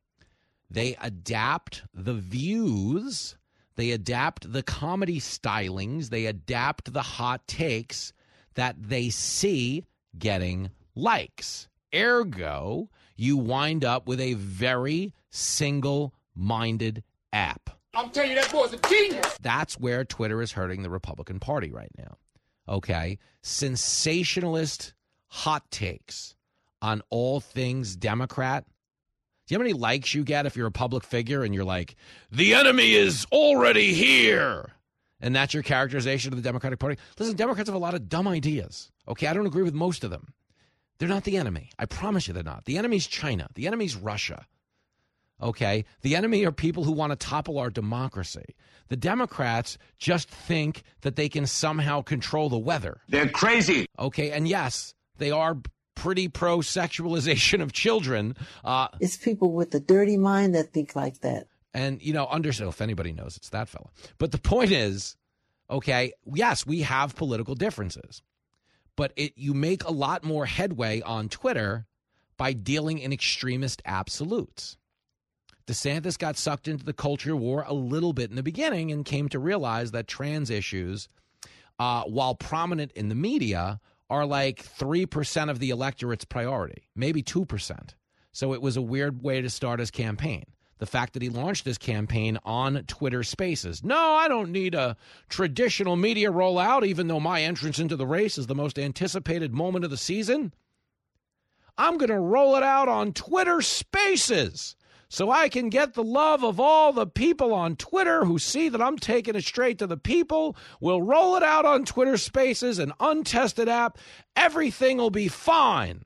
they adapt the views, they adapt the comedy stylings, they adapt the hot takes that they see getting likes. Ergo, you wind up with a very single-minded app. I'm telling you, that boy's a genius. That's where Twitter is hurting the Republican Party right now. Okay? Sensationalist hot takes on all things Democrat. Do you know how many likes you get if you're a public figure and you're like, the enemy is already here? And that's your characterization of the Democratic Party? Listen, Democrats have a lot of dumb ideas. Okay, I don't agree with most of them. They're not the enemy. I promise you they're not. The enemy's China. The enemy's Russia. Okay? The enemy are people who want to topple our democracy. The Democrats just think that they can somehow control the weather. They're crazy. Okay, and yes, they are pretty pro-sexualization of children. It's people with a dirty mind that think like that. And, you know, if anybody knows, it's that fella. But the point is, okay, yes, we have political differences. But you make a lot more headway on Twitter by dealing in extremist absolutes. DeSantis got sucked into the culture war a little bit in the beginning and came to realize that trans issues, while prominent in the media, are like 3% of the electorate's priority, maybe 2%. So it was a weird way to start his campaign. the fact that he launched this campaign on Twitter Spaces. No, I don't need a traditional media rollout, even though my entrance into the race is the most anticipated moment of the season. I'm going to roll it out on Twitter Spaces so I can get the love of all the people on Twitter who see that I'm taking it straight to the people. We'll roll it out on Twitter Spaces, an untested app. Everything will be fine.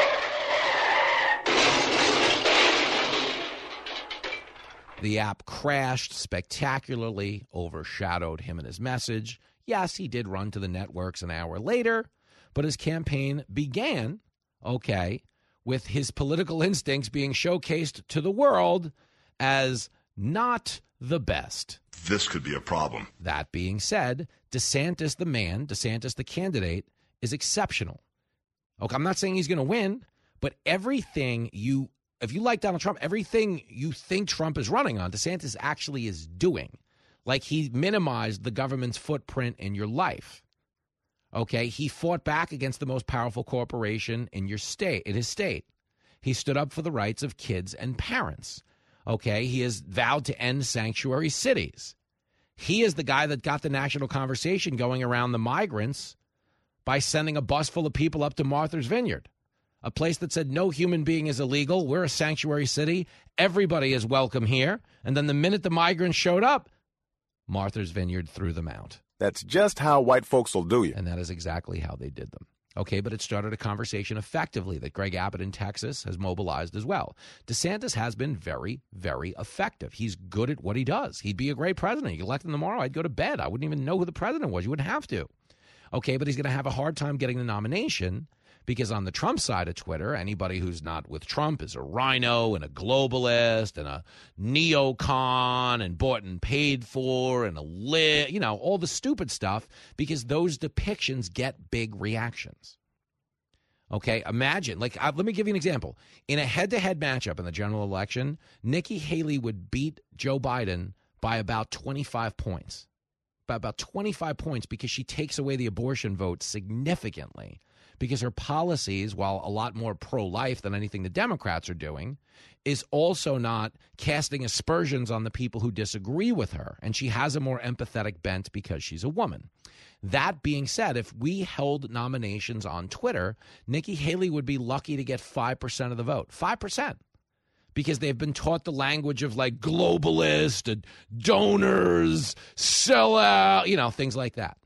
The app crashed spectacularly, overshadowed him and his message. Yes, he did run to the networks an hour later, but his campaign began, with his political instincts being showcased to the world as not the best. This could be a problem. That being said, DeSantis the candidate, is exceptional. Okay, I'm not saying he's going to win, but if you like Donald Trump, everything you think Trump is running on, DeSantis actually is doing. Like, he minimized the government's footprint in your life. Okay, he fought back against the most powerful corporation in his state. He stood up for the rights of kids and parents. Okay, he has vowed to end sanctuary cities. He is the guy that got the national conversation going around the migrants by sending a bus full of people up to Martha's Vineyard, a place that said no human being is illegal. We're a sanctuary city. Everybody is welcome here. And then the minute the migrants showed up, Martha's Vineyard threw them out. That's just how white folks will do you. And that is exactly how they did them. Okay, but it started a conversation effectively that Greg Abbott in Texas has mobilized as well. DeSantis has been very, very effective. He's good at what he does. He'd be a great president. You elect him tomorrow, I'd go to bed. I wouldn't even know who the president was. You wouldn't have to. Okay, but he's going to have a hard time getting the nomination because on the Trump side of Twitter, anybody who's not with Trump is a rhino and a globalist and a neocon and bought and paid for and all the stupid stuff, because those depictions get big reactions. Okay, imagine, let me give you an example. In a head-to-head matchup in the general election, Nikki Haley would beat Joe Biden by about 25 points. By about 25 points, because she takes away the abortion vote significantly. Because her policies, while a lot more pro-life than anything the Democrats are doing, is also not casting aspersions on the people who disagree with her. And she has a more empathetic bent because she's a woman. That being said, if we held nominations on Twitter, Nikki Haley would be lucky to get 5% of the vote. 5%. Because they've been taught the language of globalist and donors, sell out, things like that.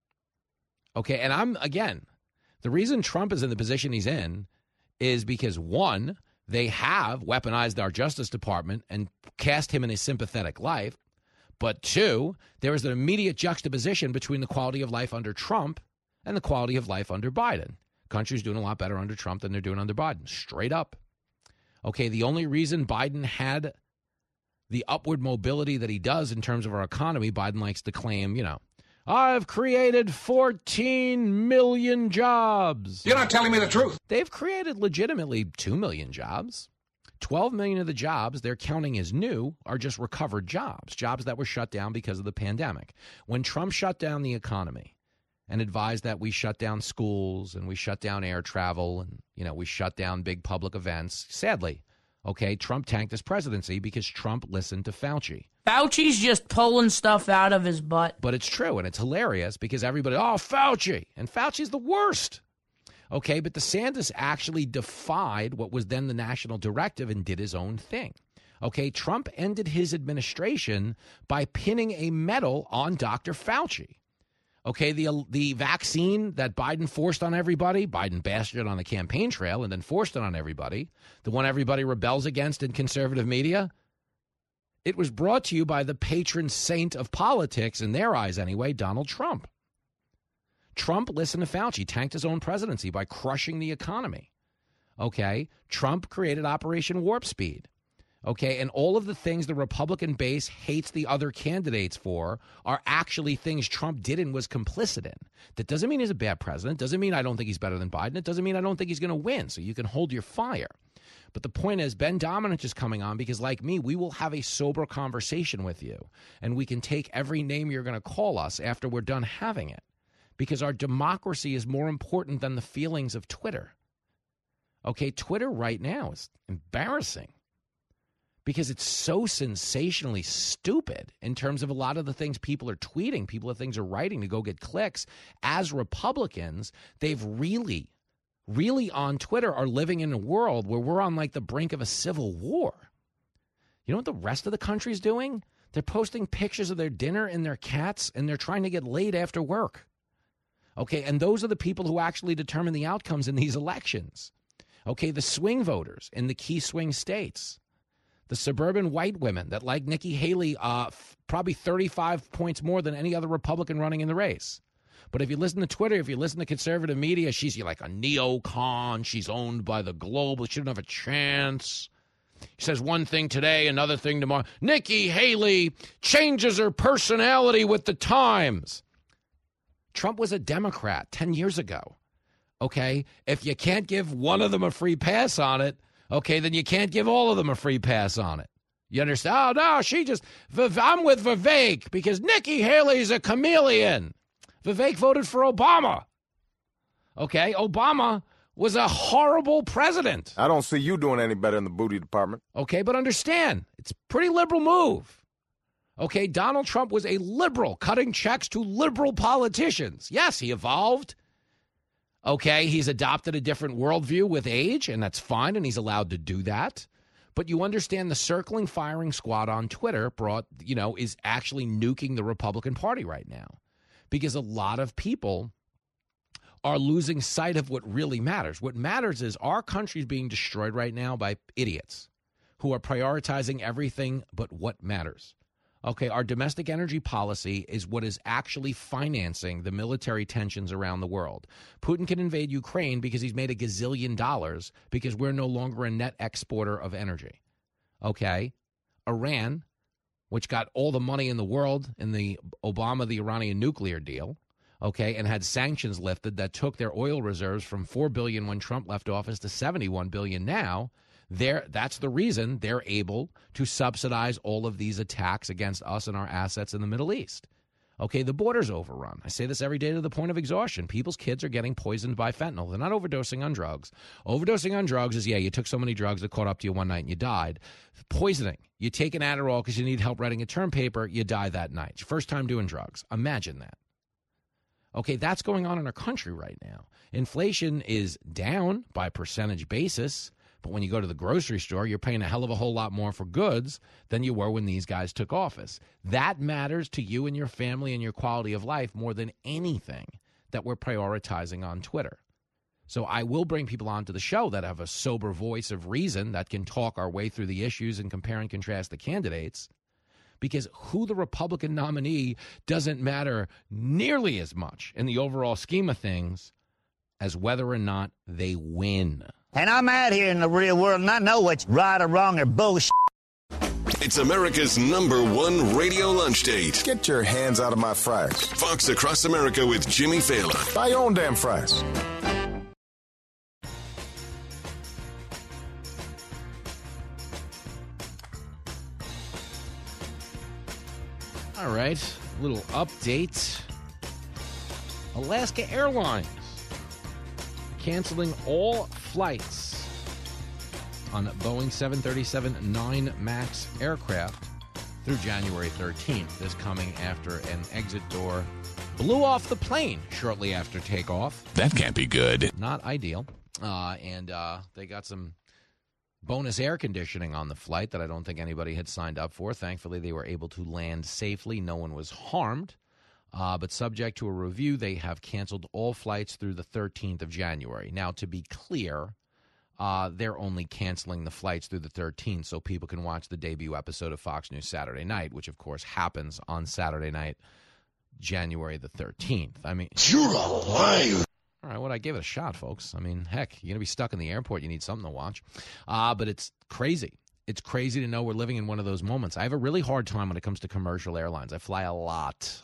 Okay, and the reason Trump is in the position he's in is because, one, they have weaponized our Justice Department and cast him in a sympathetic light. But two, there is an immediate juxtaposition between the quality of life under Trump and the quality of life under Biden. Country's doing a lot better under Trump than they're doing under Biden, straight up. Okay, the only reason Biden had the upward mobility that he does in terms of our economy, Biden likes to claim, I've created 14 million jobs. You're not telling me the truth. They've created legitimately 2 million jobs. 12 million of the jobs they're counting as new are just recovered jobs that were shut down because of the pandemic. When Trump shut down the economy and advised that we shut down schools and we shut down air travel and, we shut down big public events, sadly, Trump tanked his presidency because Trump listened to Fauci. Fauci's just pulling stuff out of his butt. But it's true, and it's hilarious because everybody, Fauci. And Fauci's the worst. Okay, but DeSantis actually defied what was then the national directive and did his own thing. Okay, Trump ended his administration by pinning a medal on Dr. Fauci. Okay, the vaccine that Biden forced on everybody, Biden bashed it on the campaign trail and then forced it on everybody, the one everybody rebels against in conservative media, it was brought to you by the patron saint of politics, in their eyes anyway, Donald Trump. Trump listened to Fauci, tanked his own presidency by crushing the economy. Okay, Trump created Operation Warp Speed. Okay, and all of the things the Republican base hates the other candidates for are actually things Trump did and was complicit in. That doesn't mean he's a bad president. Doesn't mean I don't think he's better than Biden. It doesn't mean I don't think he's going to win. So you can hold your fire. But the point is, Ben Dominant is coming on because, like me, we will have a sober conversation with you. And we can take every name you're going to call us after we're done having it. Because our democracy is more important than the feelings of Twitter. Okay, Twitter right now is embarrassing. because it's so sensationally stupid in terms of a lot of the things people are tweeting, people the things are writing to go get clicks. As Republicans, they've really on Twitter are living in a world where we're on like the brink of a civil war. You know what the rest of the country's doing? They're posting pictures of their dinner and their cats, and they're trying to get laid after work. Okay, and those are the people who actually determine the outcomes in these elections. Okay, the swing voters in the key swing states. The suburban white women that like Nikki Haley probably 35 points more than any other Republican running in the race. But if you listen to Twitter, if you listen to conservative media, she's like a neocon. She's owned by the global. She doesn't have a chance. He says one thing today, another thing tomorrow. Nikki Haley changes her personality with the times. Trump was a Democrat 10 years ago. Okay? If you can't give one of them a free pass on it, okay, then you can't give all of them a free pass on it. You understand? Oh, no, I'm with Vivek because Nikki Haley's a chameleon. Vivek voted for Obama. Okay, Obama was a horrible president. I don't see you doing any better in the booty department. Okay, but understand, it's a pretty liberal move. Okay, Donald Trump was a liberal, cutting checks to liberal politicians. Yes, he evolved. Okay, he's adopted a different worldview with age, and that's fine, and he's allowed to do that. But you understand the circling firing squad on Twitter is actually nuking the Republican Party right now. Because a lot of people are losing sight of what really matters. What matters is our country's being destroyed right now by idiots who are prioritizing everything but what matters. Okay, our domestic energy policy is what is actually financing the military tensions around the world. Putin can invade Ukraine because he's made $1 gazillion because we're no longer a net exporter of energy. Okay, Iran, which got all the money in the world in the Iranian nuclear deal, okay, and had sanctions lifted that took their oil reserves from $4 billion when Trump left office to $71 billion now. That's the reason they're able to subsidize all of these attacks against us and our assets in the Middle East. Okay, the border's overrun. I say this every day to the point of exhaustion. People's kids are getting poisoned by fentanyl. They're not overdosing on drugs. Overdosing on drugs is, you took so many drugs that caught up to you one night and you died. Poisoning. You take an Adderall because you need help writing a term paper, you die that night. It's your first time doing drugs. Imagine that. Okay, that's going on in our country right now. Inflation is down by percentage basis. But when you go to the grocery store, you're paying a hell of a whole lot more for goods than you were when these guys took office. That matters to you and your family and your quality of life more than anything that we're prioritizing on Twitter. So I will bring people onto the show that have a sober voice of reason that can talk our way through the issues and compare and contrast the candidates, because who the Republican nominee doesn't matter nearly as much in the overall scheme of things as whether or not they win. And I'm out here in the real world, and I know what's right or wrong or bullshit. It's America's #1 radio lunch date. Get your hands out of my fries. Fox Across America with Jimmy Fallon. Buy your own damn fries. All right, a little update. Alaska Airlines canceling all flights on Boeing 737-9 MAX aircraft through January 13th. This coming after an exit door blew off the plane shortly after takeoff. That can't be good. Not ideal. And they got some bonus air conditioning on the flight that I don't think anybody had signed up for. Thankfully, they were able to land safely. No one was harmed. But subject to a review, they have canceled all flights through the 13th of January. Now, to be clear, they're only canceling the flights through the 13th so people can watch the debut episode of Fox News Saturday Night, which, of course, happens on Saturday night, January the 13th. I mean, you're a liar. All right, well, I gave it a shot, folks. I mean, heck, you're going to be stuck in the airport. You need something to watch. But it's crazy. It's crazy to know we're living in one of those moments. I have a really hard time when it comes to commercial airlines. I fly a lot.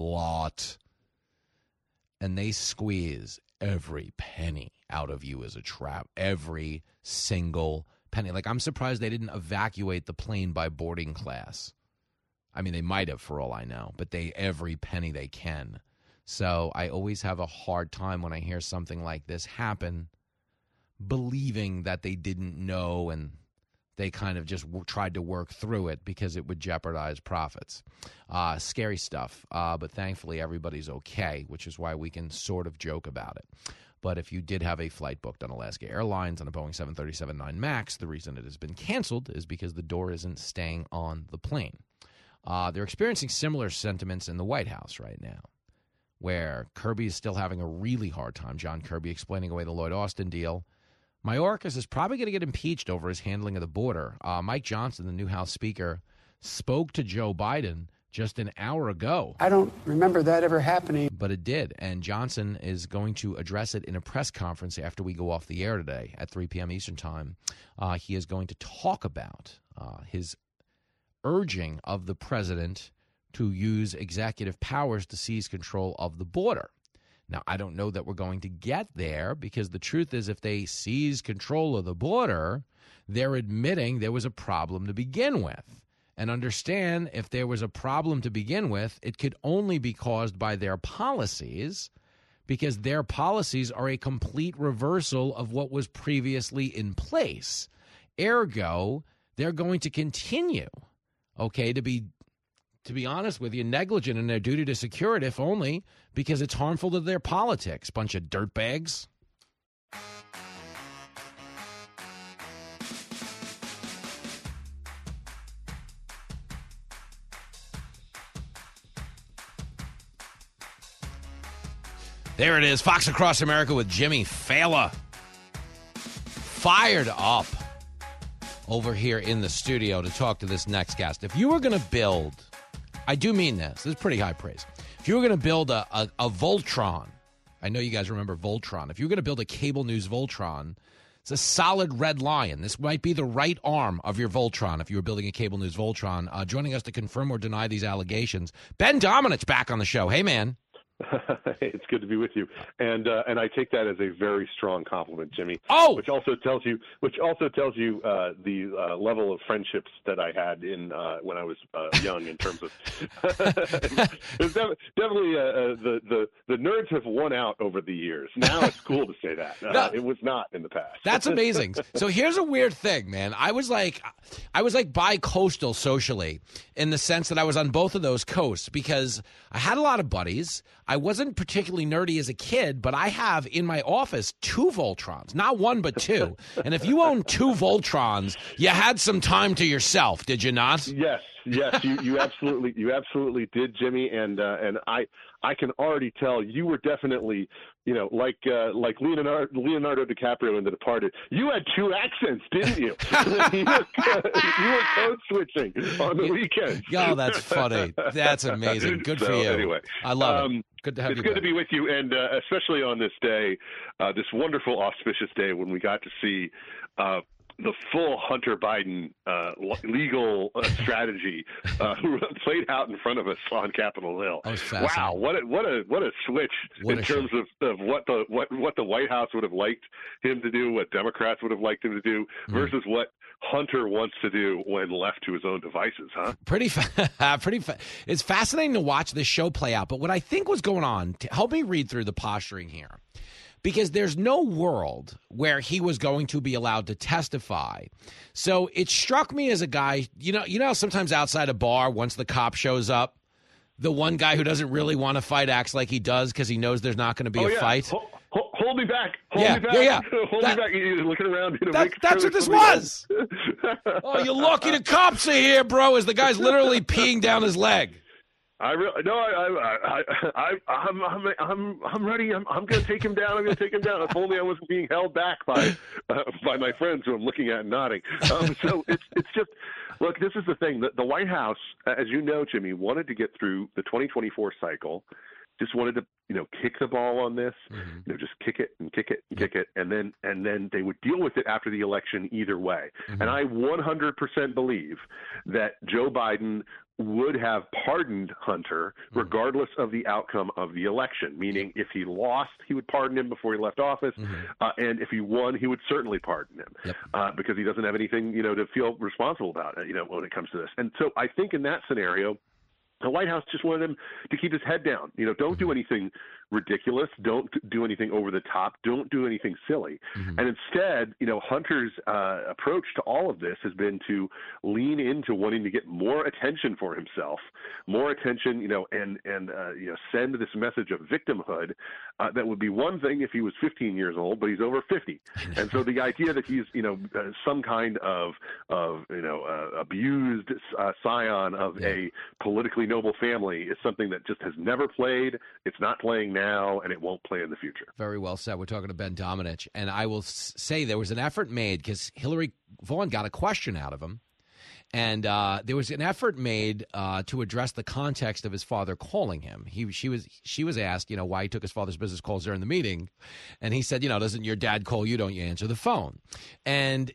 And they squeeze every penny out of you as a trap. Every single penny. Like, I'm surprised they didn't evacuate the plane by boarding class. I mean, they might have for all I know, but every penny they can. So I always have a hard time when I hear something like this happen, believing that they didn't know and they kind of just tried to work through it because it would jeopardize profits. Scary stuff, but thankfully everybody's okay, which is why we can sort of joke about it. But if you did have a flight booked on Alaska Airlines on a Boeing 737-9 MAX, the reason it has been canceled is because the door isn't staying on the plane. They're experiencing similar sentiments in the White House right now, where Kirby is still having a really hard time. John Kirby explaining away the Lloyd Austin deal. Mayorkas is probably going to get impeached over his handling of the border. Mike Johnson, the new House Speaker, spoke to Joe Biden just an hour ago. I don't remember that ever happening. But it did, and Johnson is going to address it in a press conference after we go off the air today at 3 p.m. Eastern Time. He is going to talk about his urging of the president to use executive powers to seize control of the border. Now, I don't know that we're going to get there because the truth is if they seize control of the border, they're admitting there was a problem to begin with. And understand if there was a problem to begin with, it could only be caused by their policies because their policies are a complete reversal of what was previously in place. Ergo, they're going to continue, okay, to be honest with you, negligent in their duty to secure it, if only because it's harmful to their politics. Bunch of dirtbags. There it is, Fox Across America with Jimmy Fallon. Fired up over here in the studio to talk to this next guest. If you were going to build, I do mean this is pretty high praise. If you were going to build a Voltron, I know you guys remember Voltron. If you were going to build a cable news Voltron, it's a solid red lion. This might be the right arm of your Voltron if you were building a cable news Voltron. Joining us to confirm or deny these allegations, Ben Domenech back on the show. Hey, man. It's good to be with you, and I take that as a very strong compliment, Jimmy. Oh, which also tells you the level of friendships that I had in when I was young. In terms of, it's definitely the nerds have won out over the years. Now it's cool to say that. No, it was not in the past. That's amazing. So here's a weird thing, man. I was like bi-coastal socially in the sense that I was on both of those coasts because I had a lot of buddies. I wasn't particularly nerdy as a kid, but I have in my office 2 Voltrons, not 1, but 2. And if you own 2 Voltrons, you had some time to yourself, did you not? Yes, you absolutely did, Jimmy. And I can already tell you were definitely, like Leonardo DiCaprio in The Departed. You had 2 accents, didn't you? You were code switching on the weekends. Oh, that's funny. That's amazing. Good for you. Anyway, I love it. Good to have you. It's good to be with you, and especially on this day, this wonderful auspicious day when we got to see the full Hunter Biden legal strategy played out in front of us on Capitol Hill. Wow, what a switch in terms of what the White House would have liked him to do, what Democrats would have liked him to do, versus what Hunter wants to do when left to his own devices, huh? It's fascinating to watch this show play out. But what I think was going on, help me read through the posturing here. Because there's no world where he was going to be allowed to testify. So it struck me as a guy, you know, sometimes outside a bar, once the cop shows up, the one guy who doesn't really want to fight acts like he does because he knows there's not going to be a fight. Hold me back. Hold me back. Hold me back. You're looking around. That's what this was. Oh, you're lucky the cops are here, bro, as the guy's literally peeing down his leg. I'm ready. I'm going to take him down. If only I wasn't being held back by my friends who I'm looking at and nodding. So it's just, look, this is the thing. The White House, as you know, Jimmy, wanted to get through the 2024 cycle. Just wanted to, kick the ball on this, just kick it and kick it and kick it, and then they would deal with it after the election either way. And I 100% believe that Joe Biden would have pardoned Hunter regardless of the outcome of the election, meaning if he lost, he would pardon him before he left office, and if he won, he would certainly pardon him because he doesn't have anything, to feel responsible about, when it comes to this. And so I think in that scenario, the White House just wanted him to keep his head down. Don't do anything ridiculous. Don't do anything over the top. Don't do anything silly. And instead, Hunter's approach to all of this has been to lean into wanting to get more attention for himself, more attention, and send this message of victimhood. That would be one thing if he was 15 years old, but he's over 50. And so the idea that he's, some kind of abused scion of a politically noble family is something that just has never played. It's not playing now, and it won't play in the future. Very well said. We're talking to Ben Domenech, and I will say there was an effort made because Hillary Vaughn got a question out of him, and there was an effort made to address the context of his father calling him. She was asked, why he took his father's business calls during the meeting, and he said, doesn't your dad call you? Don't you answer the phone? And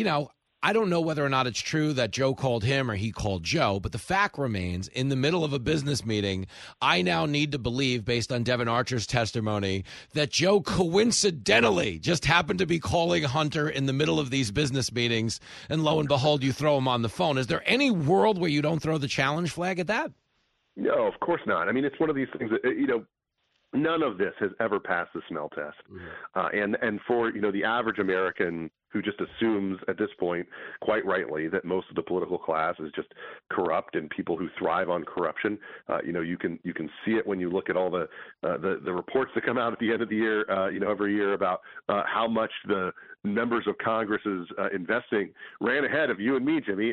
I don't know whether or not it's true that Joe called him or he called Joe, but the fact remains, in the middle of a business meeting, I now need to believe, based on Devin Archer's testimony, that Joe coincidentally just happened to be calling Hunter in the middle of these business meetings, and lo and behold, you throw him on the phone. Is there any world where you don't throw the challenge flag at that? No, of course not. I mean, it's one of these things that, none of this has ever passed the smell test. And for, the average American who just assumes at this point, quite rightly, that most of the political class is just corrupt and people who thrive on corruption, you can see it when you look at all the reports that come out at the end of the year, every year about how much the members of Congress's investing ran ahead of you and me, Jimmy.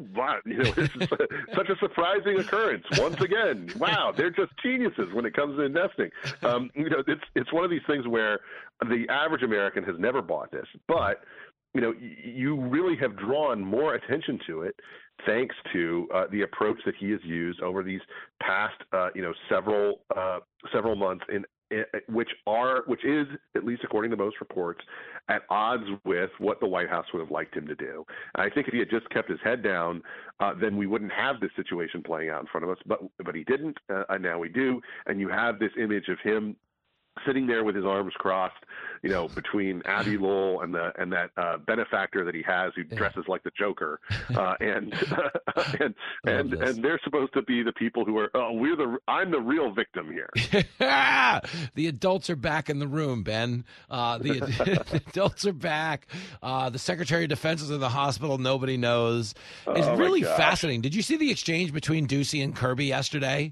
This is such a surprising occurrence. Once again, wow, they're just geniuses when it comes to investing. It's one of these things where the average American has never bought this, but you really have drawn more attention to it thanks to the approach that he has used over these past, several months which is, at least according to most reports, at odds with what the White House would have liked him to do. And I think if he had just kept his head down, then we wouldn't have this situation playing out in front of us. But he didn't, and now we do. And you have this image of him sitting there with his arms crossed, between Abby Lowell and that benefactor that he has who dresses like the Joker, and they're supposed to be the people who are. I'm the real victim here. The adults are back in the room, Ben. The adults are back. The Secretary of Defense is in the hospital. Nobody knows. It's really fascinating. Did you see the exchange between Ducey and Kirby yesterday?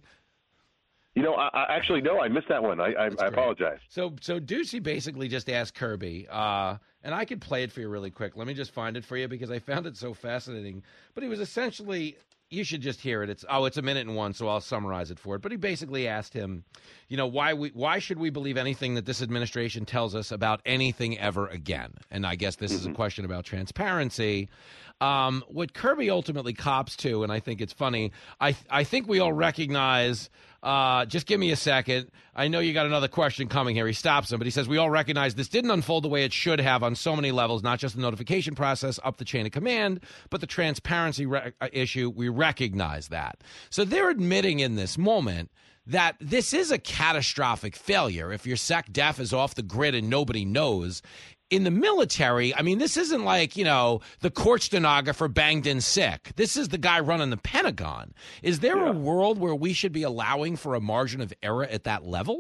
I actually, no, I missed that one. I apologize. So Ducey basically just asked Kirby, and I could play it for you really quick. Let me just find it for you because I found it so fascinating. But he was essentially, you should just hear it. It's a minute and one, so I'll summarize it for it. But he basically asked him, why should we believe anything that this administration tells us about anything ever again? And I guess this is a question about transparency. What Kirby ultimately cops to, and I think it's funny, I think we all recognize. Just give me a second. I know you got another question coming here. He stops him, but he says, we all recognize this didn't unfold the way it should have on so many levels, not just the notification process up the chain of command, but the transparency issue. We recognize that. So they're admitting in this moment that this is a catastrophic failure. If your SecDef is off the grid and nobody knows, in the military, I mean, this isn't like, the court stenographer banged in sick. This is the guy running the Pentagon. Is there a world where we should be allowing for a margin of error at that level?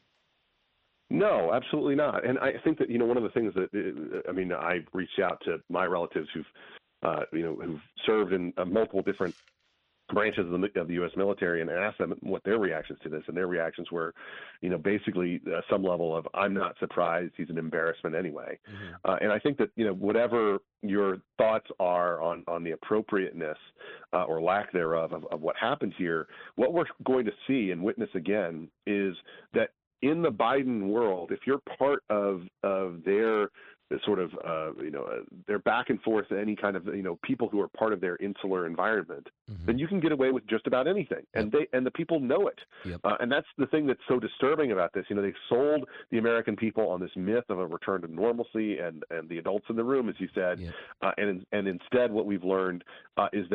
No, absolutely not. And I think that, one of the things that, I reached out to my relatives who've served in multiple different branches of the U.S. military and asked them what their reactions to this, and their reactions were, basically some level of, I'm not surprised, he's an embarrassment anyway. And I think that, whatever your thoughts are on the appropriateness or lack thereof of what happened here, what we're going to see and witness again is that in the Biden world, if you're part of their sort of, they're back and forth, any kind of, people who are part of their insular environment, then you can get away with just about anything. And the people know it. And that's the thing that's so disturbing about this. They've sold the American people on this myth of a return to normalcy and the adults in the room, as you said. And instead what we've learned is that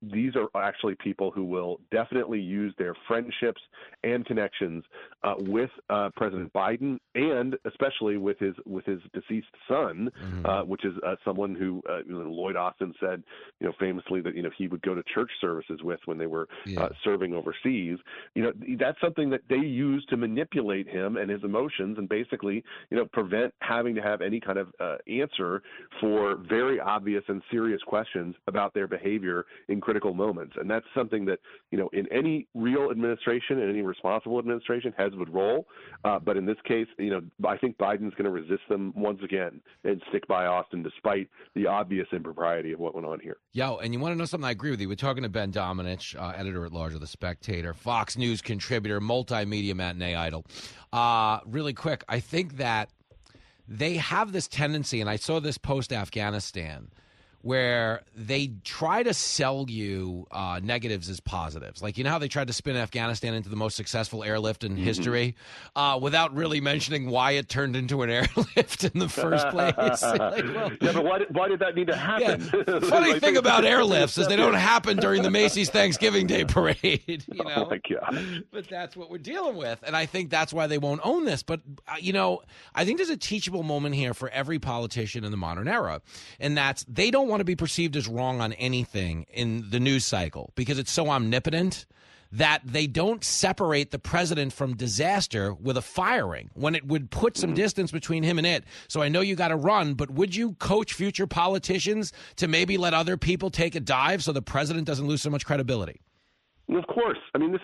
these are actually people who will definitely use their friendships and connections with President Biden, and especially with his deceased son, which is someone who Lloyd Austin said, famously that he would go to church services with when they were serving overseas. That's something that they use to manipulate him and his emotions, and basically prevent having to have any kind of answer for very obvious and serious questions about their behavior in critical moments. And that's something that in any real administration and any responsible administration, heads would roll. But in this case, I think Biden's going to resist them once again and stick by Austin despite the obvious impropriety of what went on here. Yo, and you want to know something? I agree with you. We're talking to Ben Domenech, editor-at-large of The Spectator, Fox News contributor, multimedia matinee idol. Really quick, I think that they have this tendency, and I saw this post-Afghanistan, where they try to sell you negatives as positives. Like, how they tried to spin Afghanistan into the most successful airlift in history without really mentioning why it turned into an airlift in the first place. But why did that need to happen? Yeah. Funny thing about airlifts is they don't happen during the Macy's Thanksgiving Day Parade. Oh, my God. But that's what we're dealing with, and I think that's why they won't own this. But, I think there's a teachable moment here for every politician in the modern era, and that's they don't want to be perceived as wrong on anything in the news cycle because it's so omnipotent that they don't separate the president from disaster with a firing when it would put some distance between him and it. So I know you got to run, but would you coach future politicians to maybe let other people take a dive so the president doesn't lose so much credibility? Of course. I mean,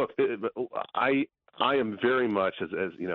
I am very much, as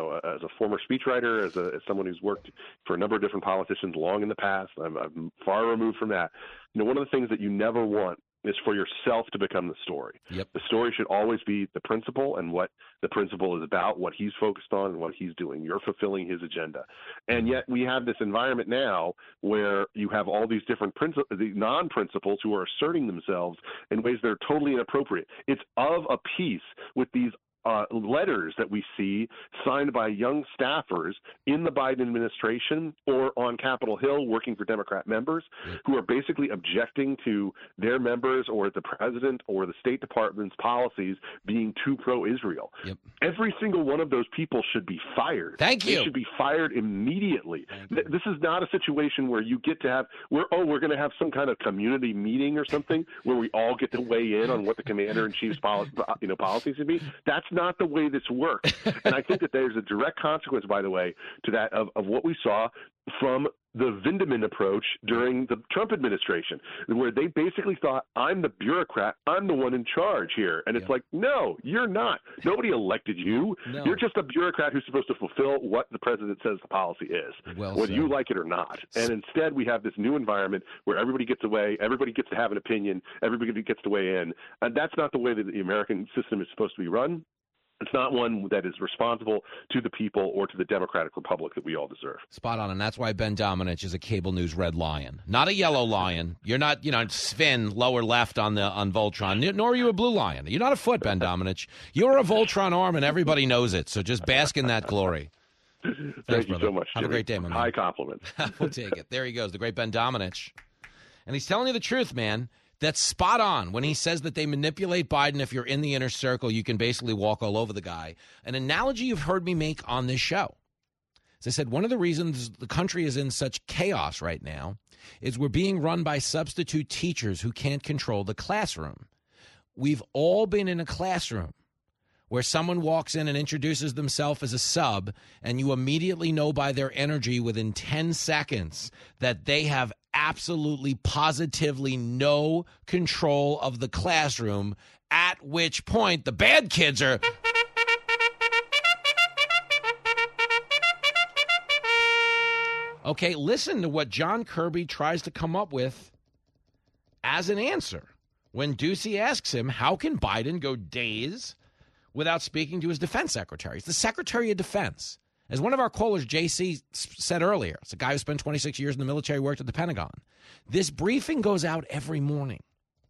a former speechwriter, as someone who's worked for a number of different politicians long in the past. I'm far removed from that. One of the things that you never want is for yourself to become the story. Yep. The story should always be the principal and what the principal is about, what he's focused on, and what he's doing. You're fulfilling his agenda. And yet we have this environment now where you have all these different the non-principals who are asserting themselves in ways that are totally inappropriate. It's of a piece with these letters that we see signed by young staffers in the Biden administration or on Capitol Hill working for Democrat members who are basically objecting to their members or the president or the State Department's policies being too pro-Israel. Yep. Every single one of those people should be fired. Thank you. They should be fired immediately. This is not a situation where you get to have we're going to have some kind of community meeting or something where we all get to weigh in on what the commander-in-chief's policies should be. That's not the way this works. And I think that there's a direct consequence, by the way, to that of what we saw from the Vindman approach during the Trump administration, where they basically thought, I'm the bureaucrat, I'm the one in charge here. And it's like, no, you're not. Nobody elected you. No. You're just a bureaucrat who's supposed to fulfill what the president says the policy is, whether you like it or not. And instead, we have this new environment where everybody gets away, everybody gets to have an opinion, everybody gets to weigh in. And that's not the way that the American system is supposed to be run. It's not one that is responsible to the people or to the Democratic Republic that we all deserve. Spot on, and that's why Ben Domenech is a cable news red lion, not a yellow lion. You're not, Sven, lower left on Voltron, nor are you a blue lion. You're not a foot, Ben Domenech. You're a Voltron arm, and everybody knows it, so just bask in that glory. Thank you so much, Have Jimmy. a great day, my man. High compliment. We'll take it. There he goes, the great Ben Domenech. And he's telling you the truth, man. That's spot on when he says that they manipulate Biden. If you're in the inner circle, you can basically walk all over the guy. An analogy you've heard me make on this show. As I said, one of the reasons the country is in such chaos right now is we're being run by substitute teachers who can't control the classroom. We've all been in a classroom where someone walks in and introduces themselves as a sub, and you immediately know by their energy within 10 seconds that they have absolutely, positively no control of the classroom, at which point the bad kids are... Okay, listen to what John Kirby tries to come up with as an answer. When Ducey asks him, how can Biden go days without speaking to his defense secretary? It's the Secretary of Defense. As one of our callers, JC, said earlier, it's a guy who spent 26 years in the military, worked at the Pentagon. This briefing goes out every morning.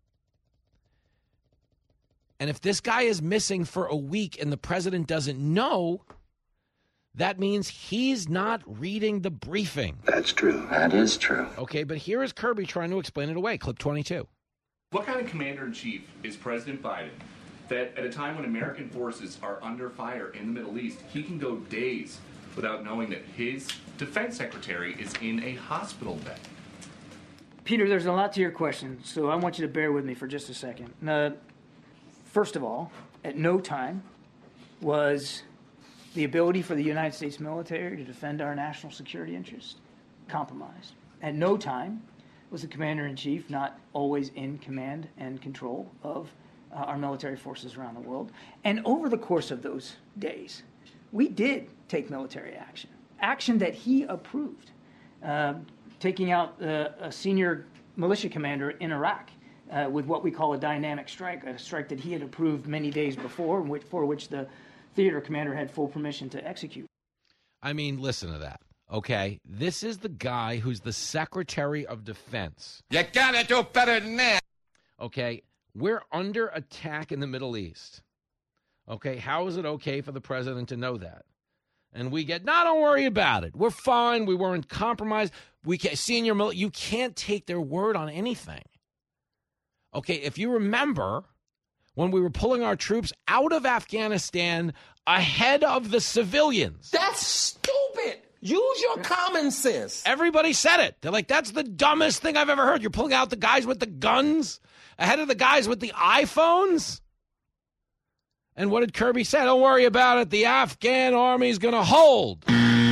And if this guy is missing for a week and the president doesn't know, that means he's not reading the briefing. That's true. That is true. Okay, but here is Kirby trying to explain it away. Clip 22. What kind of commander-in-chief is President Biden that at a time when American forces are under fire in the Middle East, he can go days without knowing that his defense secretary is in a hospital bed? Peter, there's a lot to your question, so I want you to bear with me for just a second. First of all, at no time was the ability for the United States military to defend our national security interests compromised. At no time was the commander-in-chief not always in command and control of our military forces around the world. And over the course of those days, we did take military action that he approved, taking out a senior militia commander in Iraq with what we call a dynamic strike, a strike that he had approved many days before, for which the theater commander had full permission to execute. I mean, listen to that. Okay, this is the guy who's the Secretary of Defense. You gotta do better than that. Okay, we're under attack in the Middle East. Okay, how is it okay for the president to know that? And we get, no, don't worry about it. We're fine. We weren't compromised. We can't, you can't take their word on anything. Okay, if you remember when we were pulling our troops out of Afghanistan ahead of the civilians. That's stupid. Use your common sense. Everybody said it. They're like, that's the dumbest thing I've ever heard. You're pulling out the guys with the guns ahead of the guys with the iPhones? And what did Kirby say? Don't worry about it. The Afghan army's going to hold.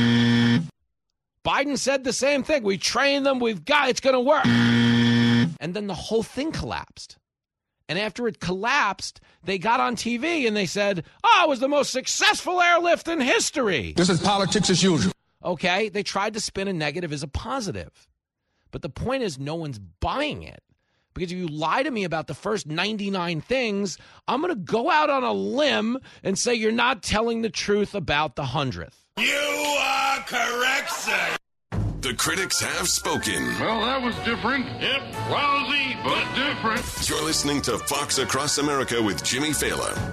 Biden said the same thing. We train them. It's going to work. And then the whole thing collapsed. And after it collapsed, they got on TV and they said, it was the most successful airlift in history. This is politics as usual. Okay, they tried to spin a negative as a positive. But the point is no one's buying it. Because if you lie to me about the first 99 things, I'm going to go out on a limb and say you're not telling the truth about the 100th. You are correct, sir. The critics have spoken. Well, that was different. Yep, lousy, but different. You're listening to Fox Across America with Jimmy Fallon.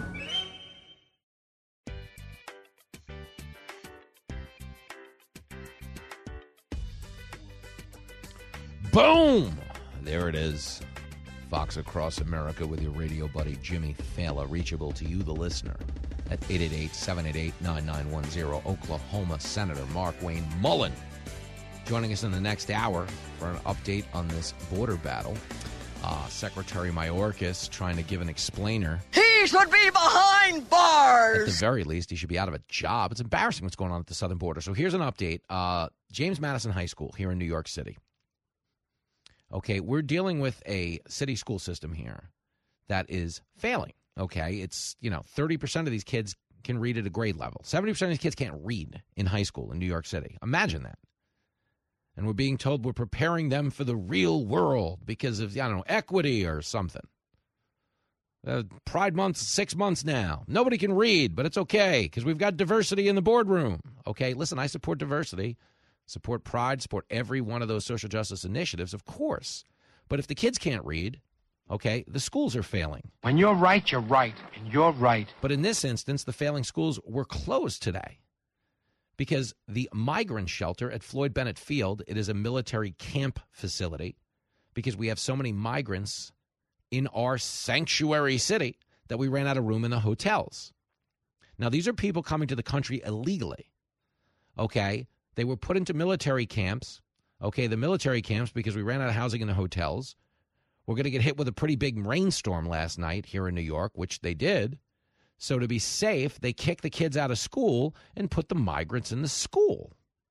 Boom! There it is. Fox Across America with your radio buddy Jimmy Fallon, reachable to you, the listener, at 888-788-9910. Oklahoma Senator Mark Wayne Mullen joining us in the next hour for an update on this border battle. Secretary Mayorkas trying to give an explainer. He should be behind bars. At the very least, he should be out of a job. It's embarrassing what's going on at the southern border. So here's an update. James Madison High School here in New York City. Okay, we're dealing with a city school system here that is failing. Okay, it's, 30% of these kids can read at a grade level. 70% of these kids can't read in high school in New York City. Imagine that. And we're being told we're preparing them for the real world because of, equity or something. Pride Month's 6 months now. Nobody can read, but it's okay because we've got diversity in the boardroom. Okay, listen, I support diversity. Support Pride, support every one of those social justice initiatives, of course. But if the kids can't read, okay, the schools are failing. When you're right, you're right, and you're right. But in this instance, the failing schools were closed today because the migrant shelter at Floyd Bennett Field, it is a military camp facility because we have so many migrants in our sanctuary city that we ran out of room in the hotels. Now, these are people coming to the country illegally, okay? They were put into military camps, okay, the military camps, because we ran out of housing in the hotels. We're going to get hit with a pretty big rainstorm last night here in New York, which they did. So to be safe, they kicked the kids out of school and put the migrants in the school.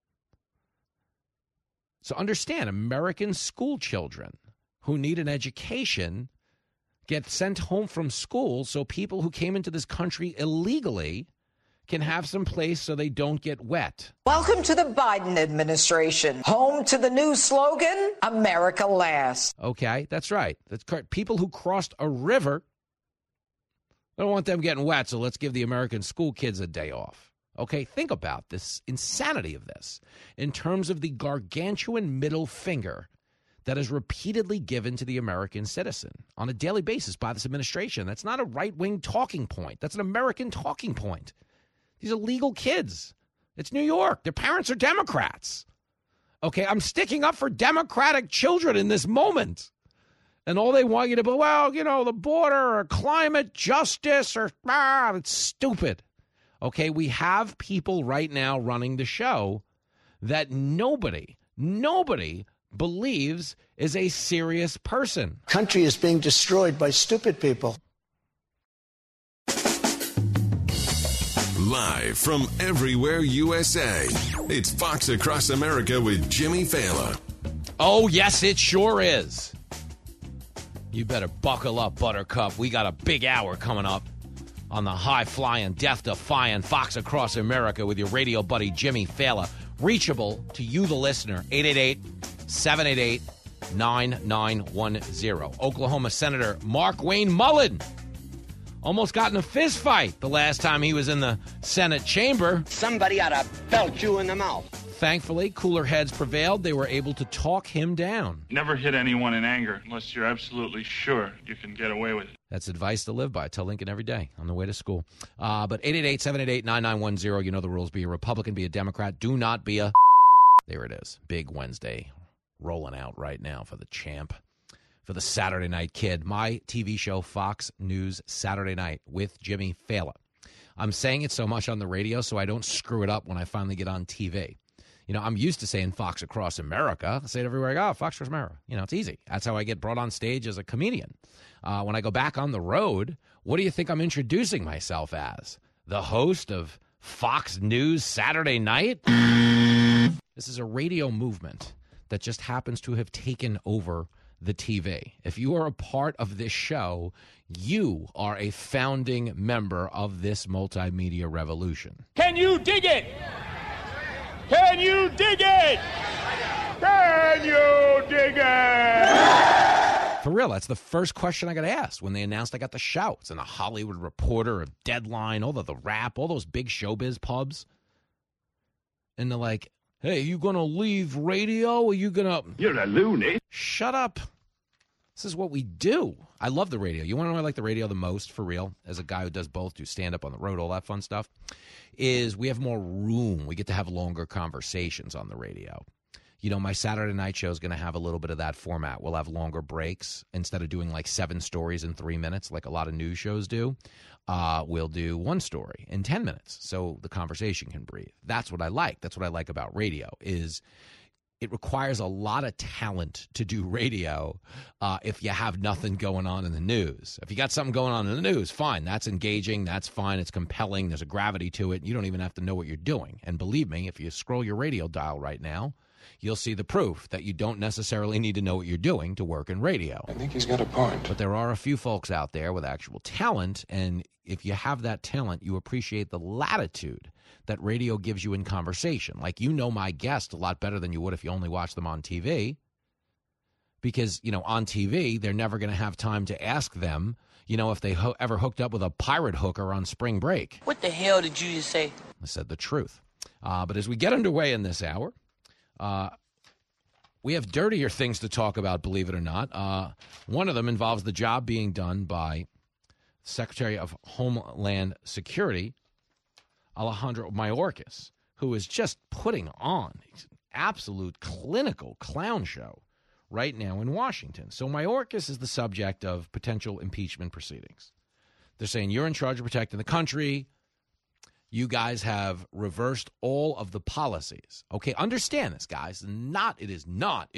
So understand, American school children who need an education get sent home from school so people who came into this country illegally can have some place so they don't get wet. Welcome to the Biden administration. Home to the new slogan, America Last. Okay, that's right. That's correct. People who crossed a river, I don't want them getting wet, so let's give the American school kids a day off. Okay, think about this insanity of this in terms of the gargantuan middle finger that is repeatedly given to the American citizen on a daily basis by this administration. That's not a right-wing talking point. That's an American talking point. These are legal kids. It's New York. Their parents are Democrats. Okay, I'm sticking up for Democratic children in this moment. And all they want you to be, well, the border or climate justice or, it's stupid. Okay, we have people right now running the show that nobody believes is a serious person. Country is being destroyed by stupid people. Live from everywhere USA, it's Fox Across America with Jimmy Fallon. Oh, yes, it sure is. You better buckle up, Buttercup. We got a big hour coming up on the high-flying, death-defying Fox Across America with your radio buddy Jimmy Fallon. Reachable to you, the listener, 888-788-9910. Oklahoma Senator Mark Wayne Mullen almost got in a fist fight the last time he was in the Senate chamber. Somebody ought to belt you in the mouth. Thankfully, cooler heads prevailed. They were able to talk him down. Never hit anyone in anger unless you're absolutely sure you can get away with it. That's advice to live by. I tell Lincoln every day on the way to school. But 888-788-9910, you know the rules. Be a Republican, be a Democrat. Do not be a... There it is. Big Wednesday rolling out right now for the champ. For the Saturday Night Kid, my TV show, Fox News Saturday Night with Jimmy Fallon. I'm saying it so much on the radio so I don't screw it up when I finally get on TV. I'm used to saying Fox Across America. I say it everywhere I go, Fox Across America. It's easy. That's how I get brought on stage as a comedian. When I go back on the road, what do you think I'm introducing myself as? The host of Fox News Saturday Night? This is a radio movement that just happens to have taken over the TV. If you are a part of this show, you are a founding member of this multimedia revolution. Can you dig it? Can you dig it? Can you dig it? For real, that's the first question I got asked when they announced I got the show. It's in a Hollywood Reporter, a Deadline, all the Rap, all those big showbiz pubs. And they're like, hey, you going to leave radio? Or you going to... You're a loony. Shut up. This is what we do. I love the radio. You want to know why I like the radio the most, for real, as a guy who does both, do stand-up on the road, all that fun stuff, is we have more room. We get to have longer conversations on the radio. My Saturday night show is going to have a little bit of that format. We'll have longer breaks. Instead of doing like 7 stories in 3 minutes like a lot of news shows do, we'll do 1 story in 10 minutes so the conversation can breathe. That's what I like. That's what I like about radio is it requires a lot of talent to do radio if you have nothing going on in the news. If you got something going on in the news, fine. That's engaging. That's fine. It's compelling. There's a gravity to it. You don't even have to know what you're doing. And believe me, if you scroll your radio dial right now, you'll see the proof that you don't necessarily need to know what you're doing to work in radio. I think he's got a point. But there are a few folks out there with actual talent, and if you have that talent, you appreciate the latitude that radio gives you in conversation. Like, my guest a lot better than you would if you only watched them on TV. Because, on TV, they're never going to have time to ask them, if they ever hooked up with a pirate hooker on spring break. What the hell did you just say? I said the truth. But as we get underway in this hour, we have dirtier things to talk about, believe it or not. One of them involves the job being done by Secretary of Homeland Security, Alejandro Mayorkas, who is just putting on an absolute clinical clown show right now in Washington. So Mayorkas is the subject of potential impeachment proceedings. They're saying you're in charge of protecting the country. You guys have reversed all of the policies. Okay, understand this, guys. It is not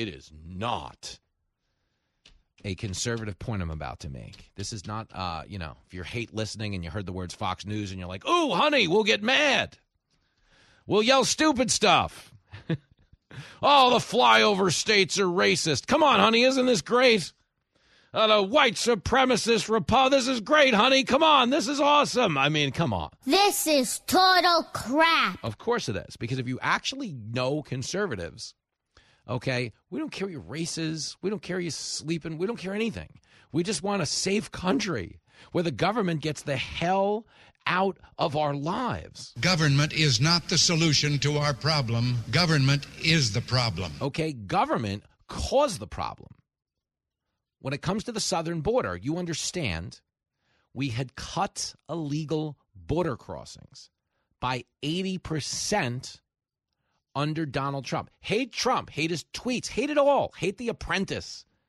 a conservative point I'm about to make. This is not, if you're hate listening and you heard the words Fox News and you're like, ooh, honey, we'll get mad. We'll yell stupid stuff. Oh, the flyover states are racist. Come on, honey, isn't this great? The white supremacist this is great, honey. Come on, this is awesome. I mean, come on. This is total crap. Of course it is, because if you actually know conservatives, okay, we don't care your races. We don't care you sleeping. We don't care anything. We just want a safe country where the government gets the hell out of our lives. Government is not the solution to our problem. Government is the problem. Okay, government caused the problem. When it comes to the southern border, you understand we had cut illegal border crossings by 80% under Donald Trump. Hate Trump, hate his tweets, hate it all, hate The Apprentice.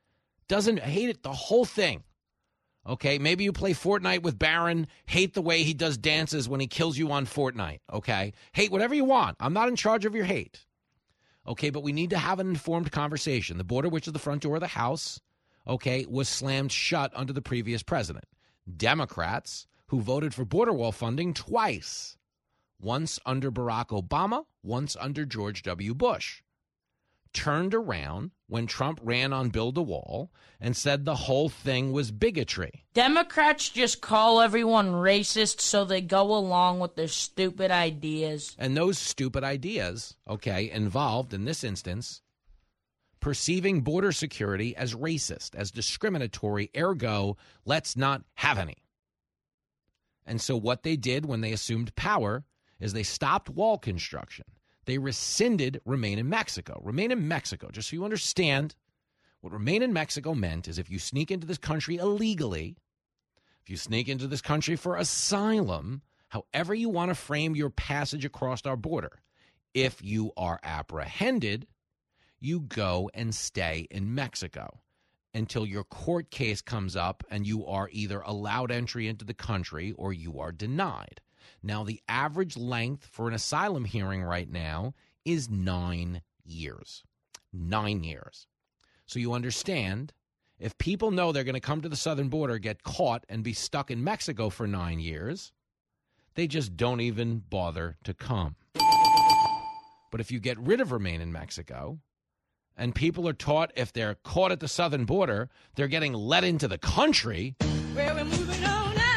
Doesn't hate it, the whole thing. Okay, maybe you play Fortnite with Barron, hate the way he does dances when he kills you on Fortnite, okay? Hate whatever you want. I'm not in charge of your hate. Okay, but we need to have an informed conversation. The border, which is the front door of the House, okay, was slammed shut under the previous president. Democrats, who voted for border wall funding twice, once under Barack Obama, once under George W. Bush, turned around when Trump ran on Build a Wall and said the whole thing was bigotry. Democrats just call everyone racist so they go along with their stupid ideas. And those stupid ideas, okay, involved, in this instance, perceiving border security as racist, as discriminatory, ergo, let's not have any. And so what they did when they assumed power is they stopped wall construction. They rescinded Remain in Mexico. Remain in Mexico, just so you understand, what Remain in Mexico meant is if you sneak into this country illegally, if you sneak into this country for asylum, however you want to frame your passage across our border, if you are apprehended, you go and stay in Mexico until your court case comes up and you are either allowed entry into the country or you are denied. Now, the average length for an asylum hearing right now is 9 years. 9 years. So you understand, if people know they're going to come to the southern border, get caught, and be stuck in Mexico for 9 years, they just don't even bother to come. But if you get rid of Remain in Mexico, and people are taught if they're caught at the southern border, they're getting let into the country. Well, we're moving on now.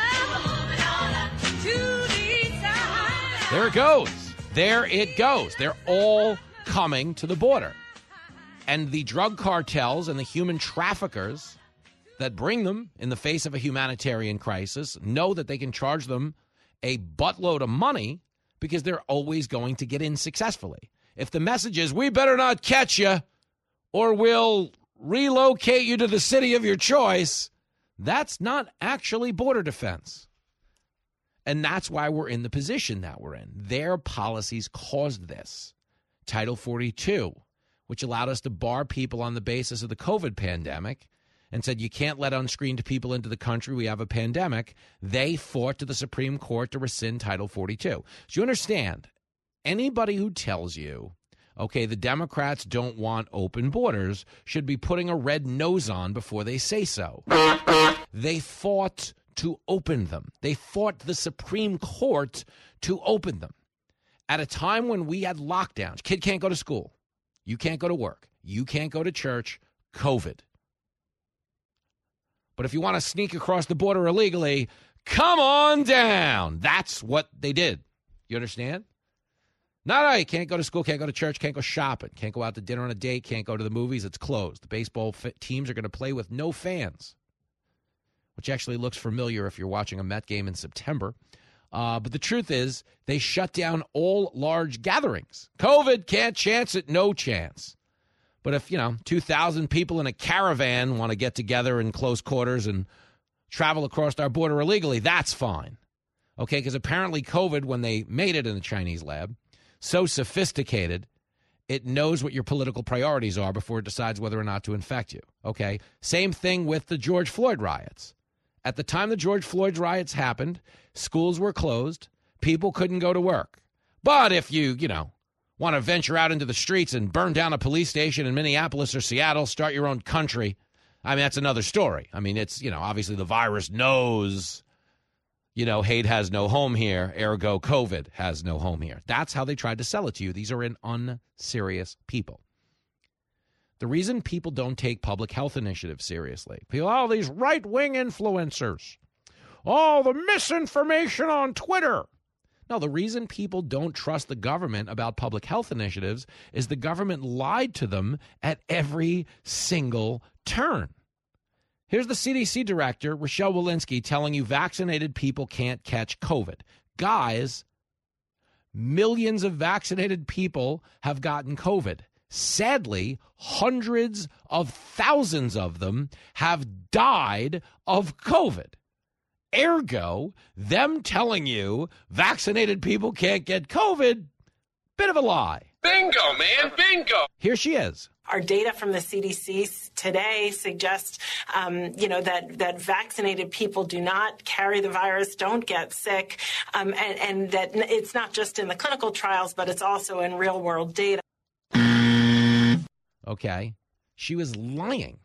There it goes. There it goes. They're all coming to the border. And the drug cartels and the human traffickers that bring them in the face of a humanitarian crisis know that they can charge them a buttload of money because they're always going to get in successfully. If the message is, we better not catch you or we'll relocate you to the city of your choice, that's not actually border defense. And that's why we're in the position that we're in. Their policies caused this. Title 42, which allowed us to bar people on the basis of the COVID pandemic and said you can't let unscreened people into the country. We have a pandemic. They fought to the Supreme Court to rescind Title 42. So you understand, anybody who tells you, okay, the Democrats don't want open borders should be putting a red nose on before they say so. They fought to open them. They fought the Supreme Court to open them. At a time when we had lockdowns, kid can't go to school, you can't go to work, you can't go to church, COVID. But if you want to sneak across the border illegally, come on down. That's what they did. You understand? No, you can't go to school, can't go to church, can't go shopping, can't go out to dinner on a date, can't go to the movies, it's closed. The baseball teams are going to play with no fans, which actually looks familiar if you're watching a Met game in September. But the truth is, they shut down all large gatherings. COVID, can't chance it, no chance. But if, 2,000 people in a caravan want to get together in close quarters and travel across our border illegally, that's fine. Okay, because apparently COVID, when they made it in the Chinese lab, so sophisticated, it knows what your political priorities are before it decides whether or not to infect you. Okay, same thing with the George Floyd riots. At the time the George Floyd riots happened, schools were closed, people couldn't go to work. But if you, want to venture out into the streets and burn down a police station in Minneapolis or Seattle, start your own country, that's another story. It's, obviously the virus knows, hate has no home here, ergo COVID has no home here. That's how they tried to sell it to you. These are unserious people. The reason people don't take public health initiatives seriously, these right-wing influencers, the misinformation on Twitter. No, the reason people don't trust the government about public health initiatives is the government lied to them at every single turn. Here's the CDC director, Rochelle Walensky, telling you vaccinated people can't catch COVID. Guys, millions of vaccinated people have gotten COVID. Sadly, hundreds of thousands of them have died of COVID. Ergo, them telling you vaccinated people can't get COVID, bit of a lie. Bingo, man, bingo. Here she is, Our data from the CDC today suggests, that vaccinated people do not carry the virus, don't get sick, and that it's not just in the clinical trials, but it's also in real-world data. Okay. She was lying.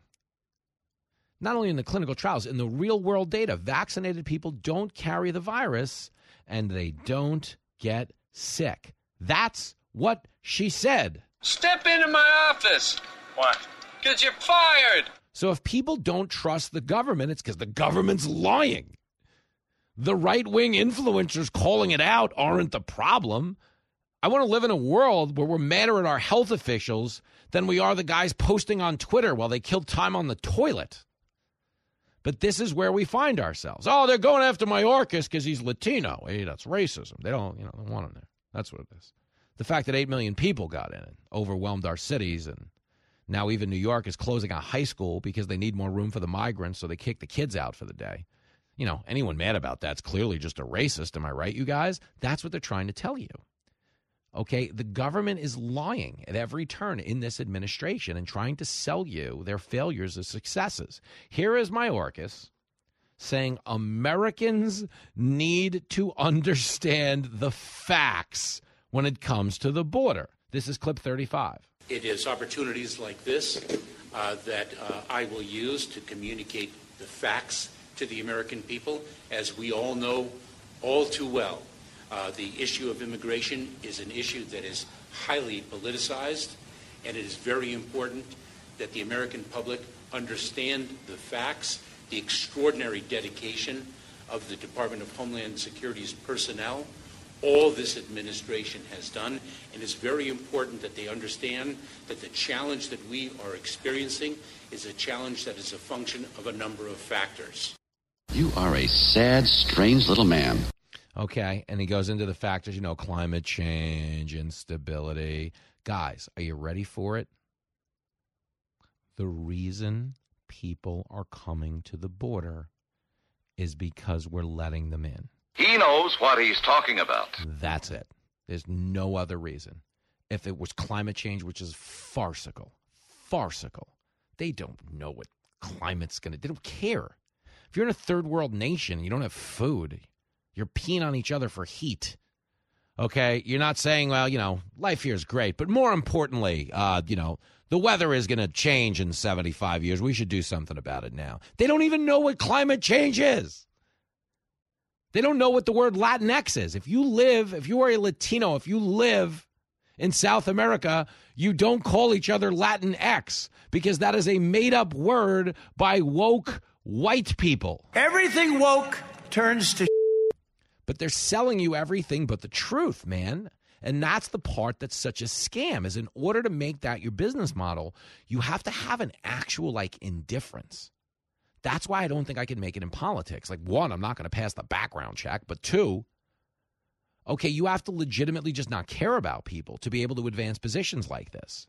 Not only in the clinical trials, in the real-world data, vaccinated people don't carry the virus, and they don't get sick. That's what she said. Step into my office. Why? Because you're fired. So if people don't trust the government, it's because the government's lying. The right-wing influencers calling it out aren't the problem. I want to live in a world where we're madder at our health officials than we are the guys posting on Twitter while they kill time on the toilet. But this is where we find ourselves. Oh, they're going after Mayorkas because he's Latino. Hey, that's racism. They don't want him there. That's what it is. The fact that 8 million people got in it overwhelmed our cities, and now even New York is closing a high school because they need more room for the migrants, so they kick the kids out for the day. Anyone mad about that's clearly just a racist. Am I right, you guys? That's what they're trying to tell you. Okay, the government is lying at every turn in this administration and trying to sell you their failures as successes. Here is Mayorkas saying Americans need to understand the facts when it comes to the border. This is clip 35. It is opportunities like this that I will use to communicate the facts to the American people. As we all know all too well, the issue of immigration is an issue that is highly politicized, and it is very important that the American public understand the facts, the extraordinary dedication of the Department of Homeland Security's personnel. All this administration has done, and it's very important that they understand that the challenge that we are experiencing is a challenge that is a function of a number of factors. You are a sad, strange little man. Okay, and he goes into the factors, climate change, instability. Guys, are you ready for it? The reason people are coming to the border is because we're letting them in. He knows what he's talking about. That's it. There's no other reason. If it was climate change, which is farcical, they don't know what climate's going to do. They don't care. If you're in a third world nation, you don't have food, you're peeing on each other for heat. Okay? You're not saying, well, life here is great. But more importantly, the weather is going to change in 75 years. We should do something about it now. They don't even know what climate change is. They don't know what the word Latinx is. If you are a Latino, if you live in South America, you don't call each other Latinx because that is a made-up word by woke white people. Everything woke turns to But they're selling you everything but the truth, man. And that's the part that's such a scam, is in order to make that your business model, you have to have an actual, indifference. That's why I don't think I can make it in politics. One, I'm not going to pass the background check. But two, okay, you have to legitimately just not care about people to be able to advance positions like this.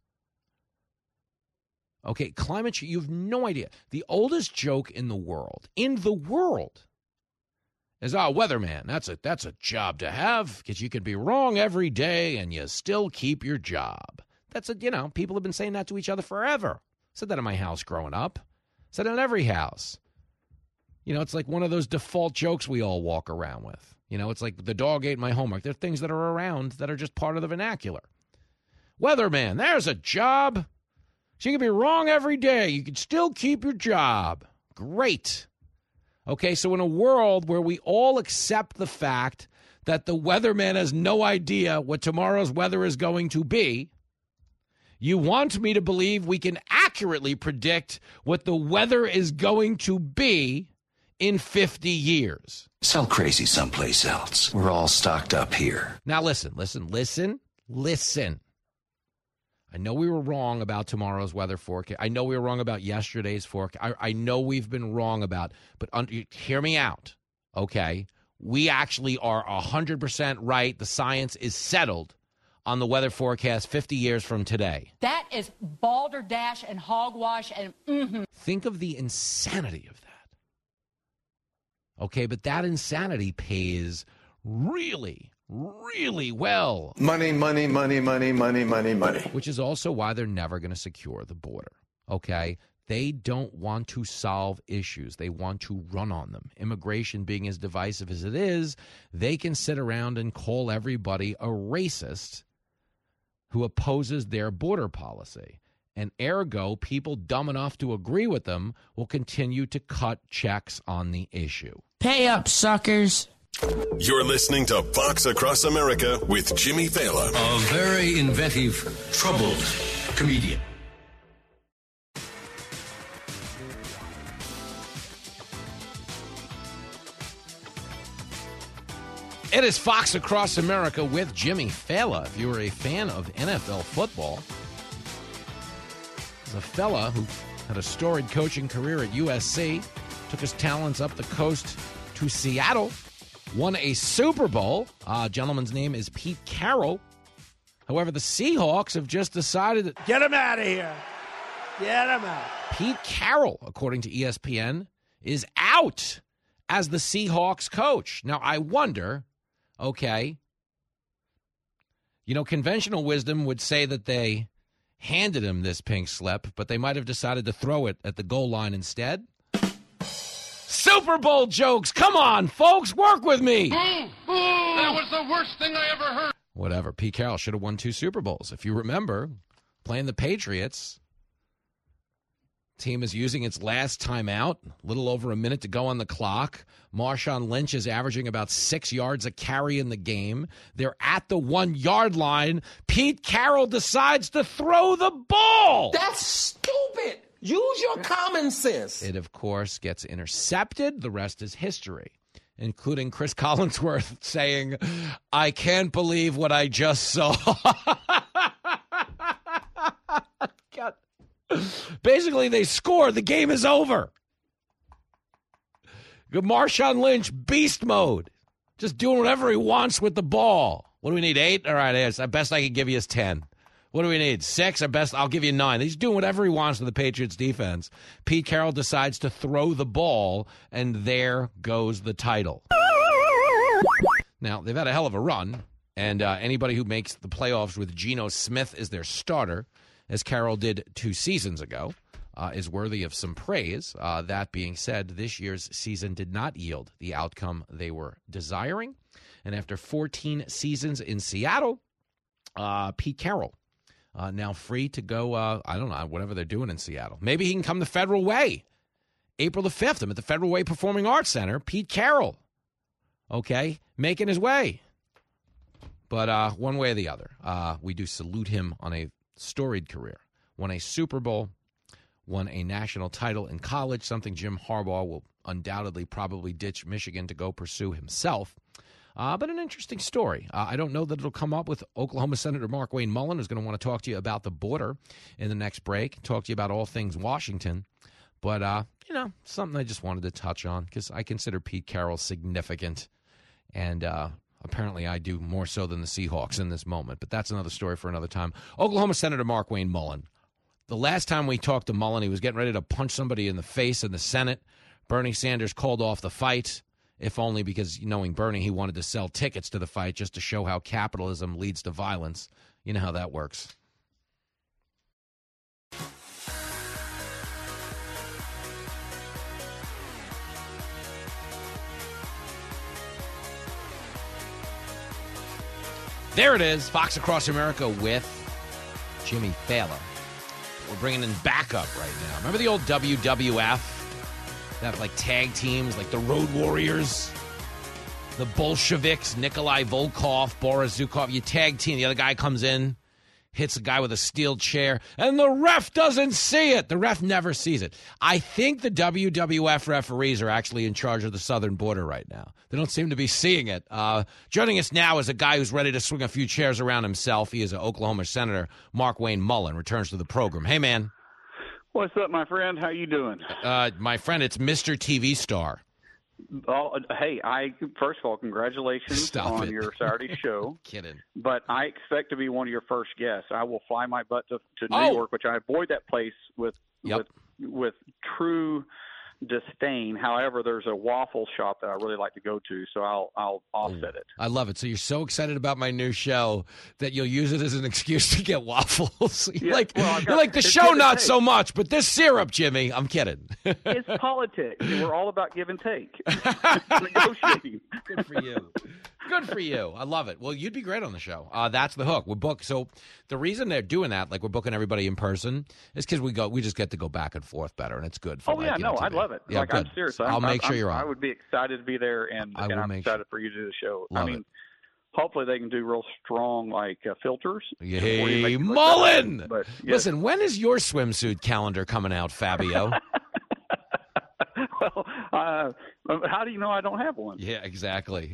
Okay, climate change, you have no idea. The oldest joke in the world is, weatherman, that's a job to have because you can be wrong every day and you still keep your job. People have been saying that to each other forever. Said that in my house growing up. Said it in every house. It's like one of those default jokes we all walk around with. It's like the dog ate my homework. There are things that are around that are just part of the vernacular. Weatherman, there's a job. So you can be wrong every day. You can still keep your job. Great. Okay, so in a world where we all accept the fact that the weatherman has no idea what tomorrow's weather is going to be, you want me to believe we can accurately predict what the weather is going to be in 50 years. Sell crazy someplace else. We're all stocked up here. Now listen. I know we were wrong about tomorrow's weather forecast. I know we were wrong about yesterday's forecast. I know we've been wrong about, but hear me out, okay? We actually are 100% right. The science is settled on the weather forecast 50 years from today. That is balderdash and hogwash and Think of the insanity of that. Okay, but that insanity pays really, really well. Money, money, money, money, money, money, money. Which is also why they're never going to secure the border, okay? They don't want to solve issues. They want to run on them. Immigration being as divisive as it is, they can sit around and call everybody a racist who opposes their border policy. And ergo, people dumb enough to agree with them will continue to cut checks on the issue. Pay up, suckers. You're listening to Fox Across America with Jimmy Fallon. A very inventive, troubled comedian. It is Fox Across America with Jimmy Fallon. If you were a fan of NFL football, there's a fella who had a storied coaching career at USC, took his talents up the coast to Seattle, won a Super Bowl. Gentleman's name is Pete Carroll. However, the Seahawks have just decided that... Get him out of here. Get him out. Pete Carroll, according to ESPN, is out as the Seahawks coach. Now, I wonder... Okay. You know, conventional wisdom would say that they handed him this pink slip, but they might have decided to throw it at the goal line instead. Super Bowl jokes. Come on, folks. Work with me. That was the worst thing I ever heard. Whatever. Pete Carroll should have won 2 Super Bowls. If you remember, playing the Patriots, team is using its last timeout, a little over a minute to go on the clock. Marshawn Lynch is averaging about 6 yards a carry in the game. They're at the 1 yard line. Pete Carroll decides to throw the ball. That's stupid. Use your common sense. It, of course, gets intercepted. The rest is history, including Chris Collinsworth saying, "I can't believe what I just saw." God. Basically, they score. The game is over. Marshawn Lynch, beast mode. Just doing whatever he wants with the ball. What do we need, 8? All right, the best I can give you is 10. What do we need, 6? At best, I'll give you 9. He's doing whatever he wants with the Patriots defense. Pete Carroll decides to throw the ball, and there goes the title. Now, they've had a hell of a run, and anybody who makes the playoffs with Geno Smith as their starter, as Carroll did 2 seasons ago, is worthy of some praise. That being said, this year's season did not yield the outcome they were desiring. And after 14 seasons in Seattle, Pete Carroll now free to go, I don't know, whatever they're doing in Seattle. Maybe he can come the Federal Way. April the 5th, I'm at the Federal Way Performing Arts Center. Pete Carroll, okay, making his way. But one way or the other, we do salute him on a storied career. Won a Super Bowl, won a national title in college, something Jim Harbaugh will undoubtedly probably ditch Michigan to go pursue himself. But an interesting story. I don't know that it'll come up with Oklahoma Senator Markwayne Mullin, who's going to want to talk to you about the border in the next break, talk to you about all things Washington. But, something I just wanted to touch on because I consider Pete Carroll significant. And apparently I do more so than the Seahawks in this moment. But that's another story for another time. Oklahoma Senator Markwayne Mullin. The last time we talked to Mullin, he was getting ready to punch somebody in the face in the Senate. Bernie Sanders called off the fight, if only because, knowing Bernie, he wanted to sell tickets to the fight just to show how capitalism leads to violence. You know how that works. There it is, Fox Across America with Jimmy Fallon. We're bringing in backup right now. Remember the old WWF? That like tag teams, like the Road Warriors, the Bolsheviks, Nikolai Volkov, Boris Zukov. You tag team. The other guy comes in, hits a guy with a steel chair, and the ref doesn't see it. The ref never sees it. I think the WWF referees are actually in charge of the southern border right now. They don't seem to be seeing it. Joining us now is a guy who's ready to swing a few chairs around himself. He is an Oklahoma Senator. Markwayne Mullin returns to the program. Hey, man. What's up, my friend? How you doing? My friend, it's Mr. TV Star. Oh, hey, first of all, congratulations on your Saturday show. Kidding. But I expect to be one of your first guests. I will fly my butt to New York, which I avoid that place with true disdain. However, there's a waffle shop that I really like to go to, so I'll offset it. I love it. So you're so excited about my new show that you'll use it as an excuse to get waffles. You're like the show, not so much, but this syrup, Jimmy. I'm kidding. It's politics. We're all about give and take. Negotiating. Good for you. Good for you. I love it. Well, you'd be great on the show. That's the hook. We're booked. So the reason they're doing that, like we're booking everybody in person, is because we just get to go back and forth better, and it's good for. I love it. Yeah, I'm serious. I'll make sure you're on. I would be excited to be there, and I'm excited for you to do the show. Love it. Hopefully they can do real strong filters. Yay, Mullen! But, yeah. Listen, when is your swimsuit calendar coming out, Fabio? Well, how do you know I don't have one? Yeah, exactly.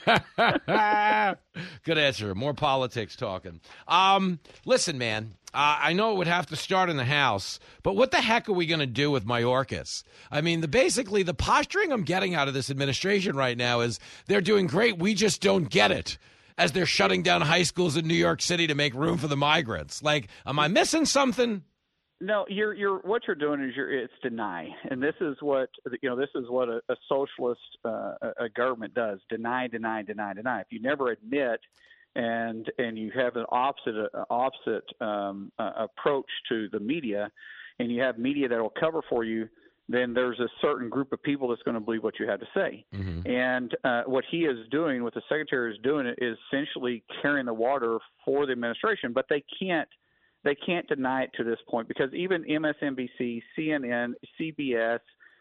Good answer. More politics talking. Listen, man, I know it would have to start in the House, but what the heck are we going to do with Mayorkas? I mean, basically the posturing I'm getting out of this administration right now is they're doing great. We just don't get it. As they're shutting down high schools in New York City to make room for the migrants. Like, am I missing something? No, what you're doing is it's deny, and this is what a socialist a government does: deny, deny, deny, deny. If you never admit, and you have an opposite approach to the media, and you have media that will cover for you, then there's a certain group of people that's going to believe what you have to say. Mm-hmm. And what he is doing, what the secretary is doing, is essentially carrying the water for the administration, but they can't deny it to this point, because even MSNBC, CNN, CBS,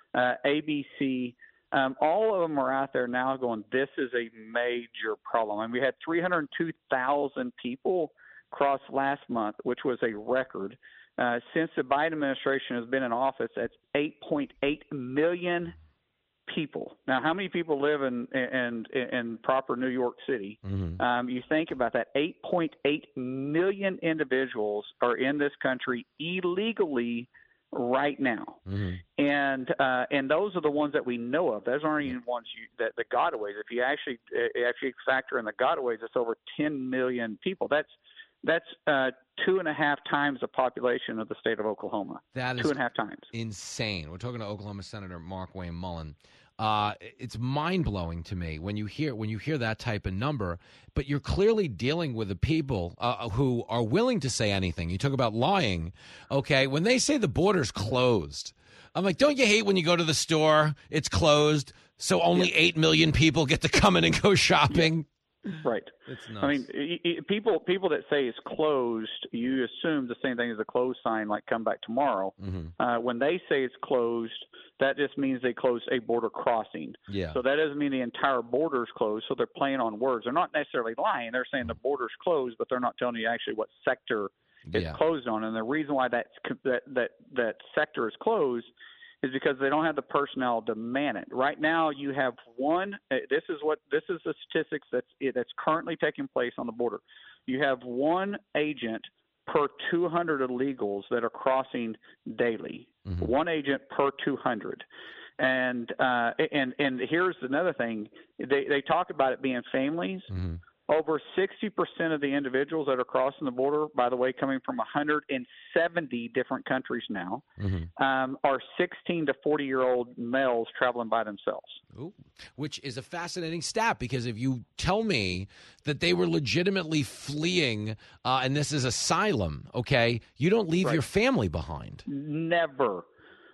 ABC, all of them are out there now going, this is a major problem. And we had 302,000 people cross last month, which was a record. Since the Biden administration has been in office, that's 8.8 million people. Now, how many people live in proper New York City? Mm-hmm. You think about that. 8.8 million individuals are in this country illegally right now. Mm-hmm. And those are the ones that we know of. Those aren't even ones that the gotaways. If you actually factor in the gotaways, it's over 10 million people. That's 2.5 times the population of the state of Oklahoma. That is 2.5 times. Insane. We're talking to Oklahoma Senator Markwayne Mullin. It's mind-blowing to me when you hear that type of number, but you're clearly dealing with the people who are willing to say anything. You talk about lying. Okay, when they say the border's closed, I'm like, don't you hate when you go to the store, it's closed, so only 8 million people get to come in and go shopping? Right. It's nuts. I mean, people that say it's closed, you assume the same thing as a closed sign, like come back tomorrow. Mm-hmm. When they say it's closed, that just means they closed a border crossing. Yeah. So that doesn't mean the entire border is closed. So they're playing on words. They're not necessarily lying. They're saying the border's closed, but they're not telling you actually what sector it's closed on. And the reason why that sector is closed is because they don't have the personnel to man it. Right now, you have one. This is the statistics that's currently taking place on the border. You have one agent per 200 illegals that are crossing daily. Mm-hmm. One agent per 200. And here's another thing. They talk about it being families. Mm-hmm. Over 60% of the individuals that are crossing the border, by the way, coming from 170 different countries now, mm-hmm. Are 16 to 40-year-old males traveling by themselves. Ooh. Which is a fascinating stat, because if you tell me that they were legitimately fleeing and this is asylum, okay, you don't leave your family behind. Never.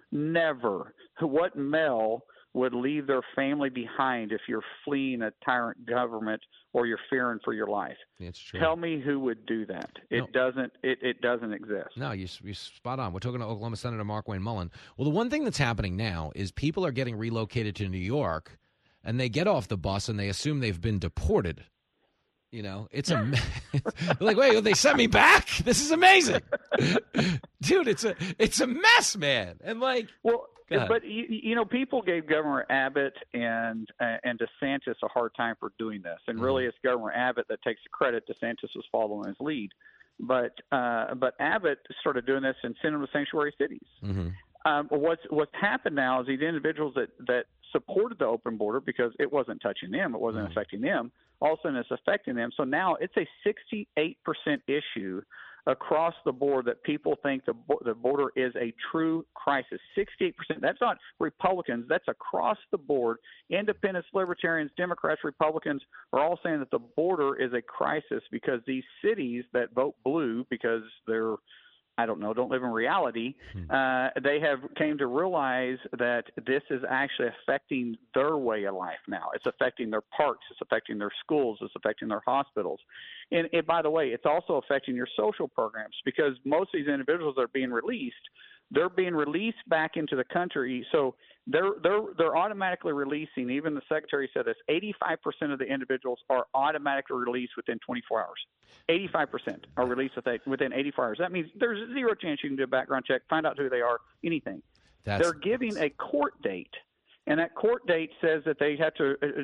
What male would leave their family behind if you're fleeing a tyrant government or you're fearing for your life? It's true. Tell me who would do that. It doesn't exist. No, you're spot on. We're talking to Oklahoma Senator Markwayne Mullin. Well, the one thing that's happening now is people are getting relocated to New York, and they get off the bus and they assume they've been deported. You know, it's like, wait, they sent me back? This is amazing. Dude, it's a mess, man. And like, well, but people gave Governor Abbott and DeSantis a hard time for doing this, and really it's Governor Abbott that takes the credit. DeSantis was following his lead, but Abbott started doing this and sent them to sanctuary cities. Mm-hmm. What's happened now is these individuals that supported the open border because it wasn't touching them, it wasn't affecting them. All of a sudden, it's affecting them. So now it's a 68% issue across the board that people think the border is a true crisis. 68%. That's not Republicans. That's across the board. Independents, libertarians, Democrats, Republicans are all saying that the border is a crisis because these cities that vote blue because they're, I don't know, don't live in reality, they have came to realize that this is actually affecting their way of life now. It's affecting their parks. It's affecting their schools. It's affecting their hospitals. And by the way, it's also affecting your social programs because most of these individuals that are being released, they're being released back into the country. So they're automatically releasing. Even the secretary said this: 85% of the individuals are automatically released within 24 hours. 85% are released within 84 hours. That means there's zero chance you can do a background check, find out who they are, anything. They're giving a court date, and that court date says that they have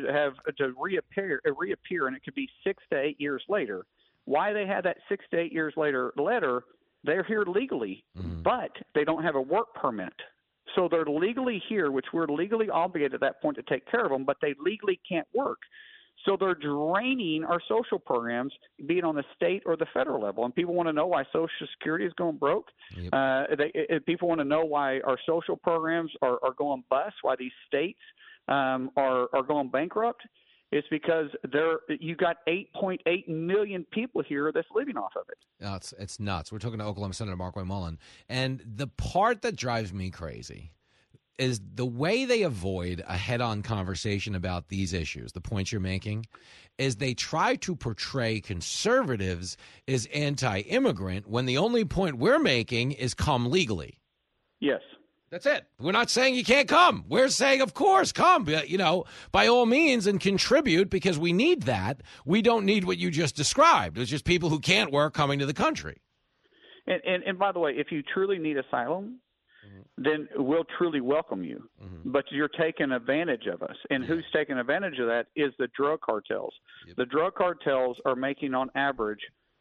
to reappear, and it could be 6 to 8 years later. Why they have that 6 to 8 years later letter? They're here legally, but they don't have a work permit. So they're legally here, which we're legally obligated at that point to take care of them, but they legally can't work. So they're draining our social programs, be it on the state or the federal level. And people want to know why Social Security is going broke. Yep. People want to know why our social programs are going bust, why these states are going bankrupt. It's because you got 8.8 million people here that's living off of it. No, it's nuts. We're talking to Oklahoma Senator Markwayne Mullin. And the part that drives me crazy is the way they avoid a head-on conversation about these issues, the points you're making, is they try to portray conservatives as anti-immigrant when the only point we're making is come legally. Yes. That's it. We're not saying you can't come. We're saying, of course, come, by all means and contribute because we need that. We don't need what you just described. It's just people who can't work coming to the country. And by the way, if you truly need asylum, then we'll truly welcome you. But you're taking advantage of us. And who's taking advantage of that is the drug cartels. Yep. The drug cartels are making on average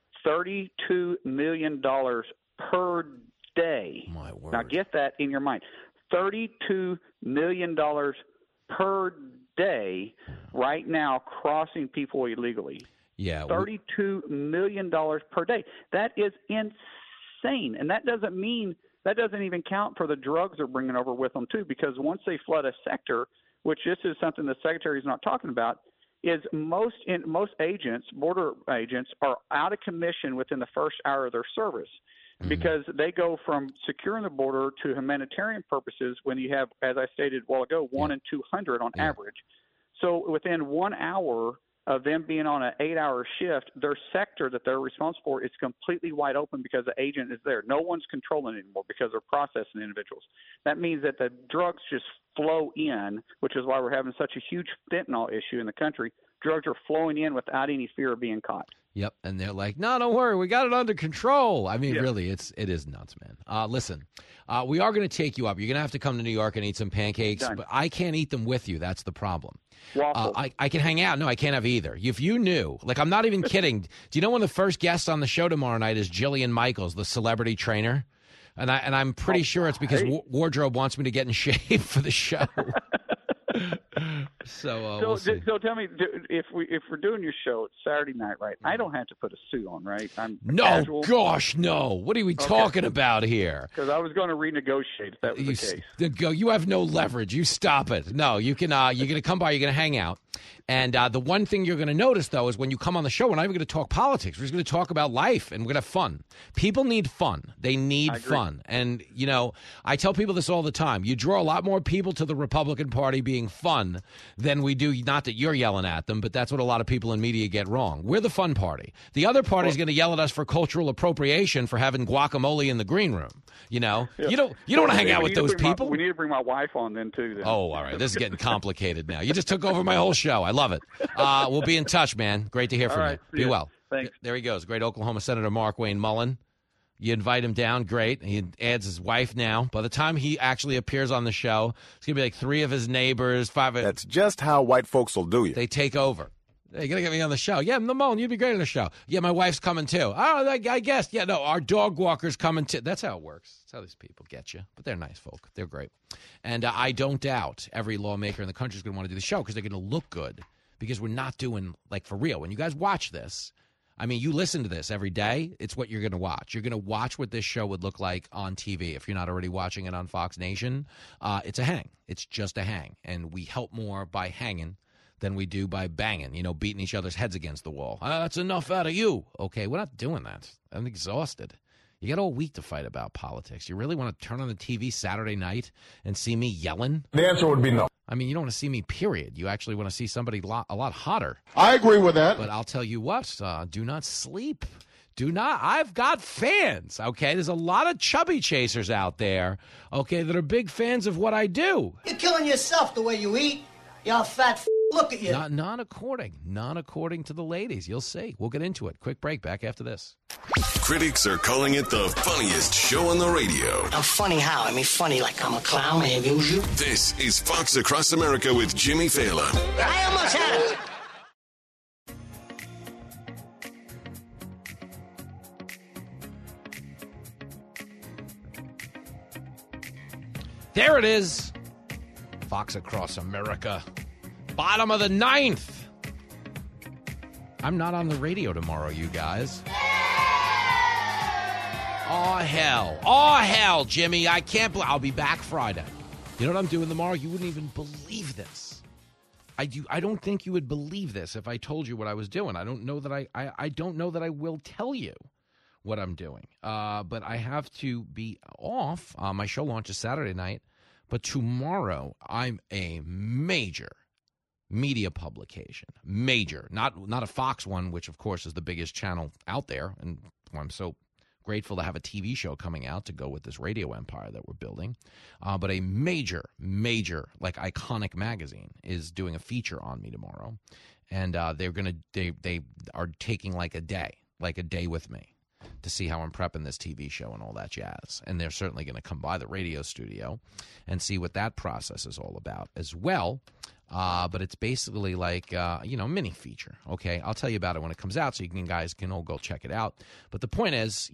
$32 million per day. My word. Now get that in your mind. $32 million per day right now crossing people illegally. Yeah. $32 million per day. That is insane. And that doesn't even count for the drugs they're bringing over with them too, because once they flood a sector, which this is something the secretary is not talking about, is most agents, border agents, are out of commission within the first hour of their service. Because they go from securing the border to humanitarian purposes when you have, as I stated a while ago, 1 in 200 on average. So within 1 hour of them being on an 8-hour shift, their sector that they're responsible for is completely wide open because the agent is there. No one's controlling it anymore because they're processing individuals. That means that the drugs just flow in, which is why we're having such a huge fentanyl issue in the country. Drugs are flowing in without any fear of being caught. Yep, and they're like, no, don't worry, we got it under control. I mean, really, it is nuts, man. Listen, we are going to take you up. You're going to have to come to New York and eat some pancakes, but I can't eat them with you. That's the problem. Waffles. I can hang out. No, I can't have either. If you knew, I'm not even kidding. Do you know one of the first guests on the show tomorrow night is Jillian Michaels, the celebrity trainer? And I'm pretty sure it's because Wardrobe wants me to get in shape for the show. So we'll see. So tell me, if we're doing your show, it's Saturday night, right? I don't have to put a suit on, right? No, casual. Gosh, no. What are we talking about here? Because I was going to renegotiate if that was the case. You have no leverage. You stop it. No, you can. You're going to come by. You're going to hang out. And the one thing you're going to notice, though, is when you come on the show, we're not even going to talk politics. We're just going to talk about life, and we're going to have fun. People need fun. They need fun. And, I tell people this all the time. You draw a lot more people to the Republican Party being fun than we do, not that you're yelling at them, but that's what a lot of people in media get wrong. We're the fun party. The other party is going to yell at us for cultural appropriation for having guacamole in the green room. You don't want to hang out with those people. We need to bring my wife on then, too. Then. Oh, all right. This is getting complicated now. You just took over my whole show. I love it. We'll be in touch, man. Great to hear from you. Be well. Thanks. There he goes. Great Oklahoma Senator Markwayne Mullin. You invite him down, great. He adds his wife now. By the time he actually appears on the show, it's going to be like 3 of his neighbors, 5 of... That's just how white folks will do you. They take over. Hey, you got to get me on the show. Yeah, Mullin, you'd be great on the show. Yeah, my wife's coming too. Oh, I guess. Yeah, no, our dog walker's coming too. That's how it works. That's how these people get you. But they're nice folk. They're great. And I don't doubt every lawmaker in the country is going to want to do the show because they're going to look good because we're not doing, for real. When you guys watch this... I mean, you listen to this every day. It's what you're going to watch. You're going to watch what this show would look like on TV. If you're not already watching it on Fox Nation, it's a hang. It's just a hang. And we help more by hanging than we do by banging, beating each other's heads against the wall. That's enough out of you. Okay, we're not doing that. I'm exhausted. You got all week to fight about politics. You really want to turn on the TV Saturday night and see me yelling? The answer would be no. I mean, you don't want to see me, period. You actually want to see somebody a lot hotter. I agree with that. But I'll tell you what, do not sleep. Do not. I've got fans, okay? There's a lot of chubby chasers out there, okay, that are big fans of what I do. You're killing yourself the way you eat. You're fat Look at you. Not according to the ladies. You'll see. We'll get into it. Quick break. Back after this. Critics are calling it the funniest show on the radio. I'm funny how? I mean, funny like I'm a clown and amuse you. This is Fox Across America with Jimmy Fallon. I almost had it. There it is. Fox Across America. Bottom of the ninth. I'm not on the radio tomorrow, you guys. Oh, hell, Jimmy. I can't believe I'll be back Friday. You know what I'm doing tomorrow? You wouldn't even believe this. I don't think you would believe this if I told you what I was doing. I don't know that I don't know that I will tell you what I'm doing. But I have to be off. My show launches Saturday night. But tomorrow, I'm a major media publication. Major. Not a Fox one, which, of course, is the biggest channel out there. And I'm so grateful to have a TV show coming out to go with this radio empire that we're building. But a major, like, iconic magazine is doing a feature on me tomorrow. And they are taking like a day with me to see how I'm prepping this TV show and all that jazz. And they're certainly going to come by the radio studio and see what that process is all about as well. But it's basically like, mini feature. Okay, I'll tell you about it when it comes out so guys can all go check it out. But the point is,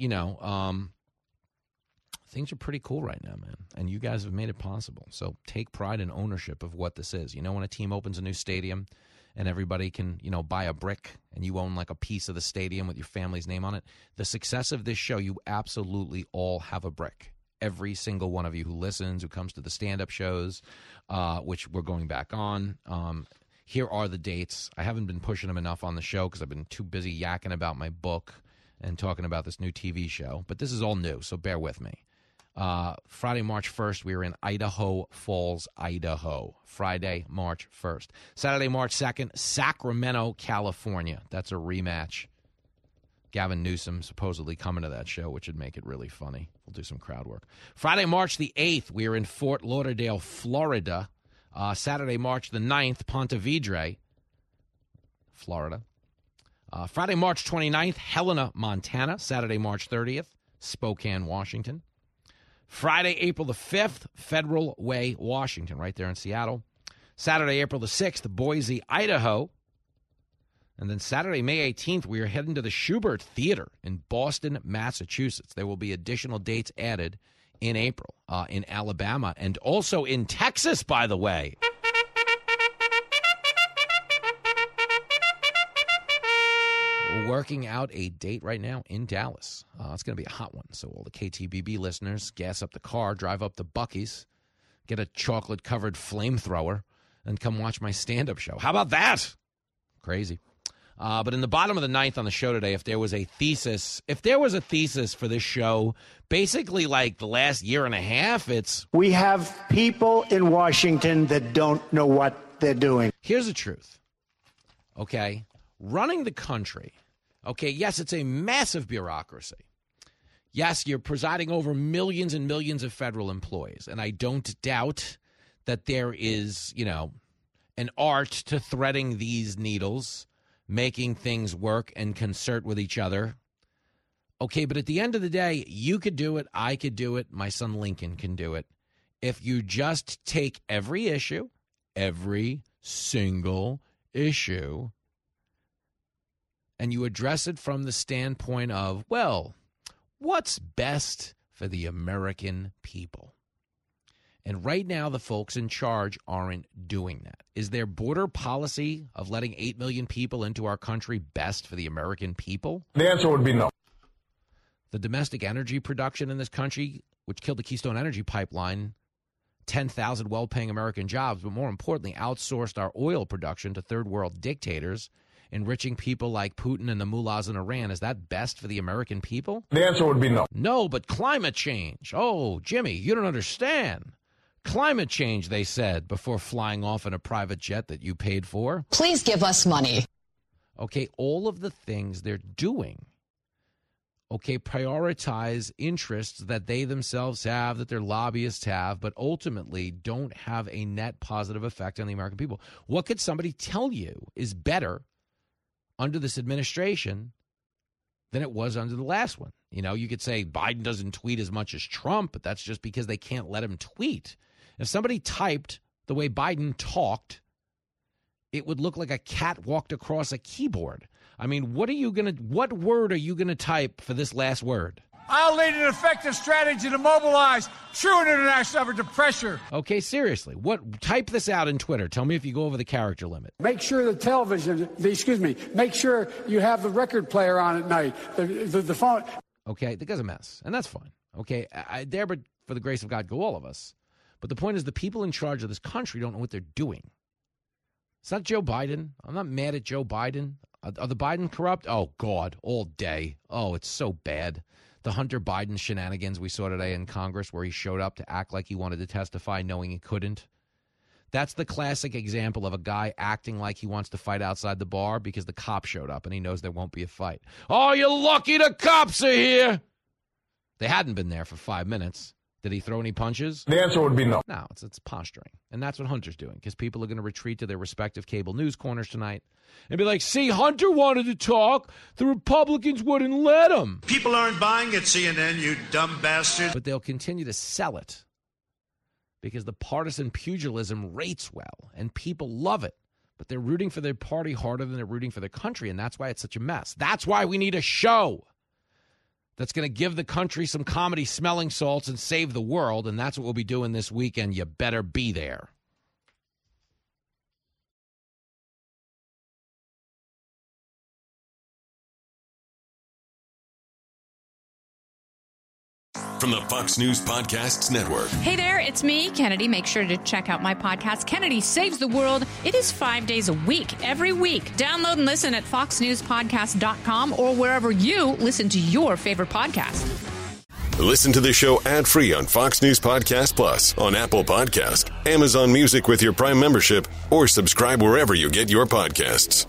things are pretty cool right now, man. And you guys have made it possible. So take pride and ownership of what this is. When a team opens a new stadium and everybody can, buy a brick and you own like a piece of the stadium with your family's name on it. The success of this show, you absolutely all have a brick. Every single one of you who listens, who comes to the stand-up shows, which we're going back on. Here are the dates. I haven't been pushing them enough on the show because I've been too busy yakking about my book and talking about this new TV show. But this is all new, so bear with me. Friday, March 1st, we were in Idaho Falls, Idaho. Friday, March 1st. Saturday, March 2nd, Sacramento, California. That's a rematch. Gavin Newsom supposedly coming to that show, which would make it really funny. We'll do some crowd work. Friday, March the 8th, we are in Fort Lauderdale, Florida. Saturday, March the 9th, Ponte Vedra, Florida. Friday, March 29th, Helena, Montana. Saturday, March 30th, Spokane, Washington. Friday, April the 5th, Federal Way, Washington, right there in Seattle. Saturday, April the 6th, Boise, Idaho. And then Saturday, May 18th, we are heading to the Schubert Theater in Boston, Massachusetts. There will be additional dates added in April in Alabama and also in Texas, by the way. We're working out a date right now in Dallas. It's going to be a hot one. So all the KTBB listeners, gas up the car, drive up to Buc-ee's, get a chocolate-covered flamethrower, and come watch my stand-up show. How about that? Crazy. But in the bottom of the ninth on the show today, if there was a thesis for this show, basically like the last year and a half, it's... We have people in Washington that don't know what they're doing. Here's the truth, okay? Running the country, okay, yes, it's a massive bureaucracy. Yes, you're presiding over millions and millions of federal employees, and I don't doubt that there is, an art to threading these needles, making things work and concert with each other. Okay, but at the end of the day, you could do it, I could do it, my son Lincoln can do it. If you just take every issue, every single issue, and you address it from the standpoint of, well, what's best for the American people? And right now, the folks in charge aren't doing that. Is their border policy of letting 8 million people into our country best for the American people? The answer would be no. The domestic energy production in this country, which killed the Keystone Energy Pipeline, 10,000 well-paying American jobs, but more importantly, outsourced our oil production to third-world dictators, enriching people like Putin and the mullahs in Iran. Is that best for the American people? The answer would be no. No, but climate change. Oh, Jimmy, you don't understand. Climate change, they said, before flying off in a private jet that you paid for. Please give us money. Okay, all of the things they're doing, okay, prioritize interests that they themselves have, that their lobbyists have, but ultimately don't have a net positive effect on the American people. What could somebody tell you is better under this administration than it was under the last one? You know, you could say Biden doesn't tweet as much as Trump, but that's just because they can't let him tweet. If somebody typed the way Biden talked, it would look like a cat walked across a keyboard. I mean, what word are you going to type for this last word? I'll lead an effective strategy to mobilize true international effort to pressure. Okay, seriously. Type this out in Twitter. Tell me if you go over the character limit. Make sure make sure you have the record player on at night. The phone. Okay, the guy's a mess, and that's fine. Okay, but for the grace of God, go all of us. But the point is the people in charge of this country don't know what they're doing. It's not Joe Biden. I'm not mad at Joe Biden. Are the Biden corrupt? Oh, God, all day. Oh, it's so bad. The Hunter Biden shenanigans we saw today in Congress where he showed up to act like he wanted to testify knowing he couldn't. That's the classic example of a guy acting like he wants to fight outside the bar because the cop showed up and he knows there won't be a fight. Oh, you're lucky the cops are here. They hadn't been there for 5 minutes. Did he throw any punches? The answer would be no. No, it's posturing. And that's what Hunter's doing because people are going to retreat to their respective cable news corners tonight and be like, see, Hunter wanted to talk. The Republicans wouldn't let him. People aren't buying it, CNN, you dumb bastards. But they'll continue to sell it because the partisan pugilism rates well and people love it. But they're rooting for their party harder than they're rooting for their country, and that's why it's such a mess. That's why we need a show that's going to give the country some comedy smelling salts and save the world, and that's what we'll be doing this weekend. You better be there. From the Fox News Podcasts Network. Hey there, it's me, Kennedy. Make sure to check out my podcast, Kennedy Saves the World. It is 5 days a week, every week. Download and listen at foxnewspodcast.com or wherever you listen to your favorite podcast. Listen to the show ad-free on Fox News Podcast Plus, on Apple Podcast, Amazon Music with your Prime membership, or subscribe wherever you get your podcasts.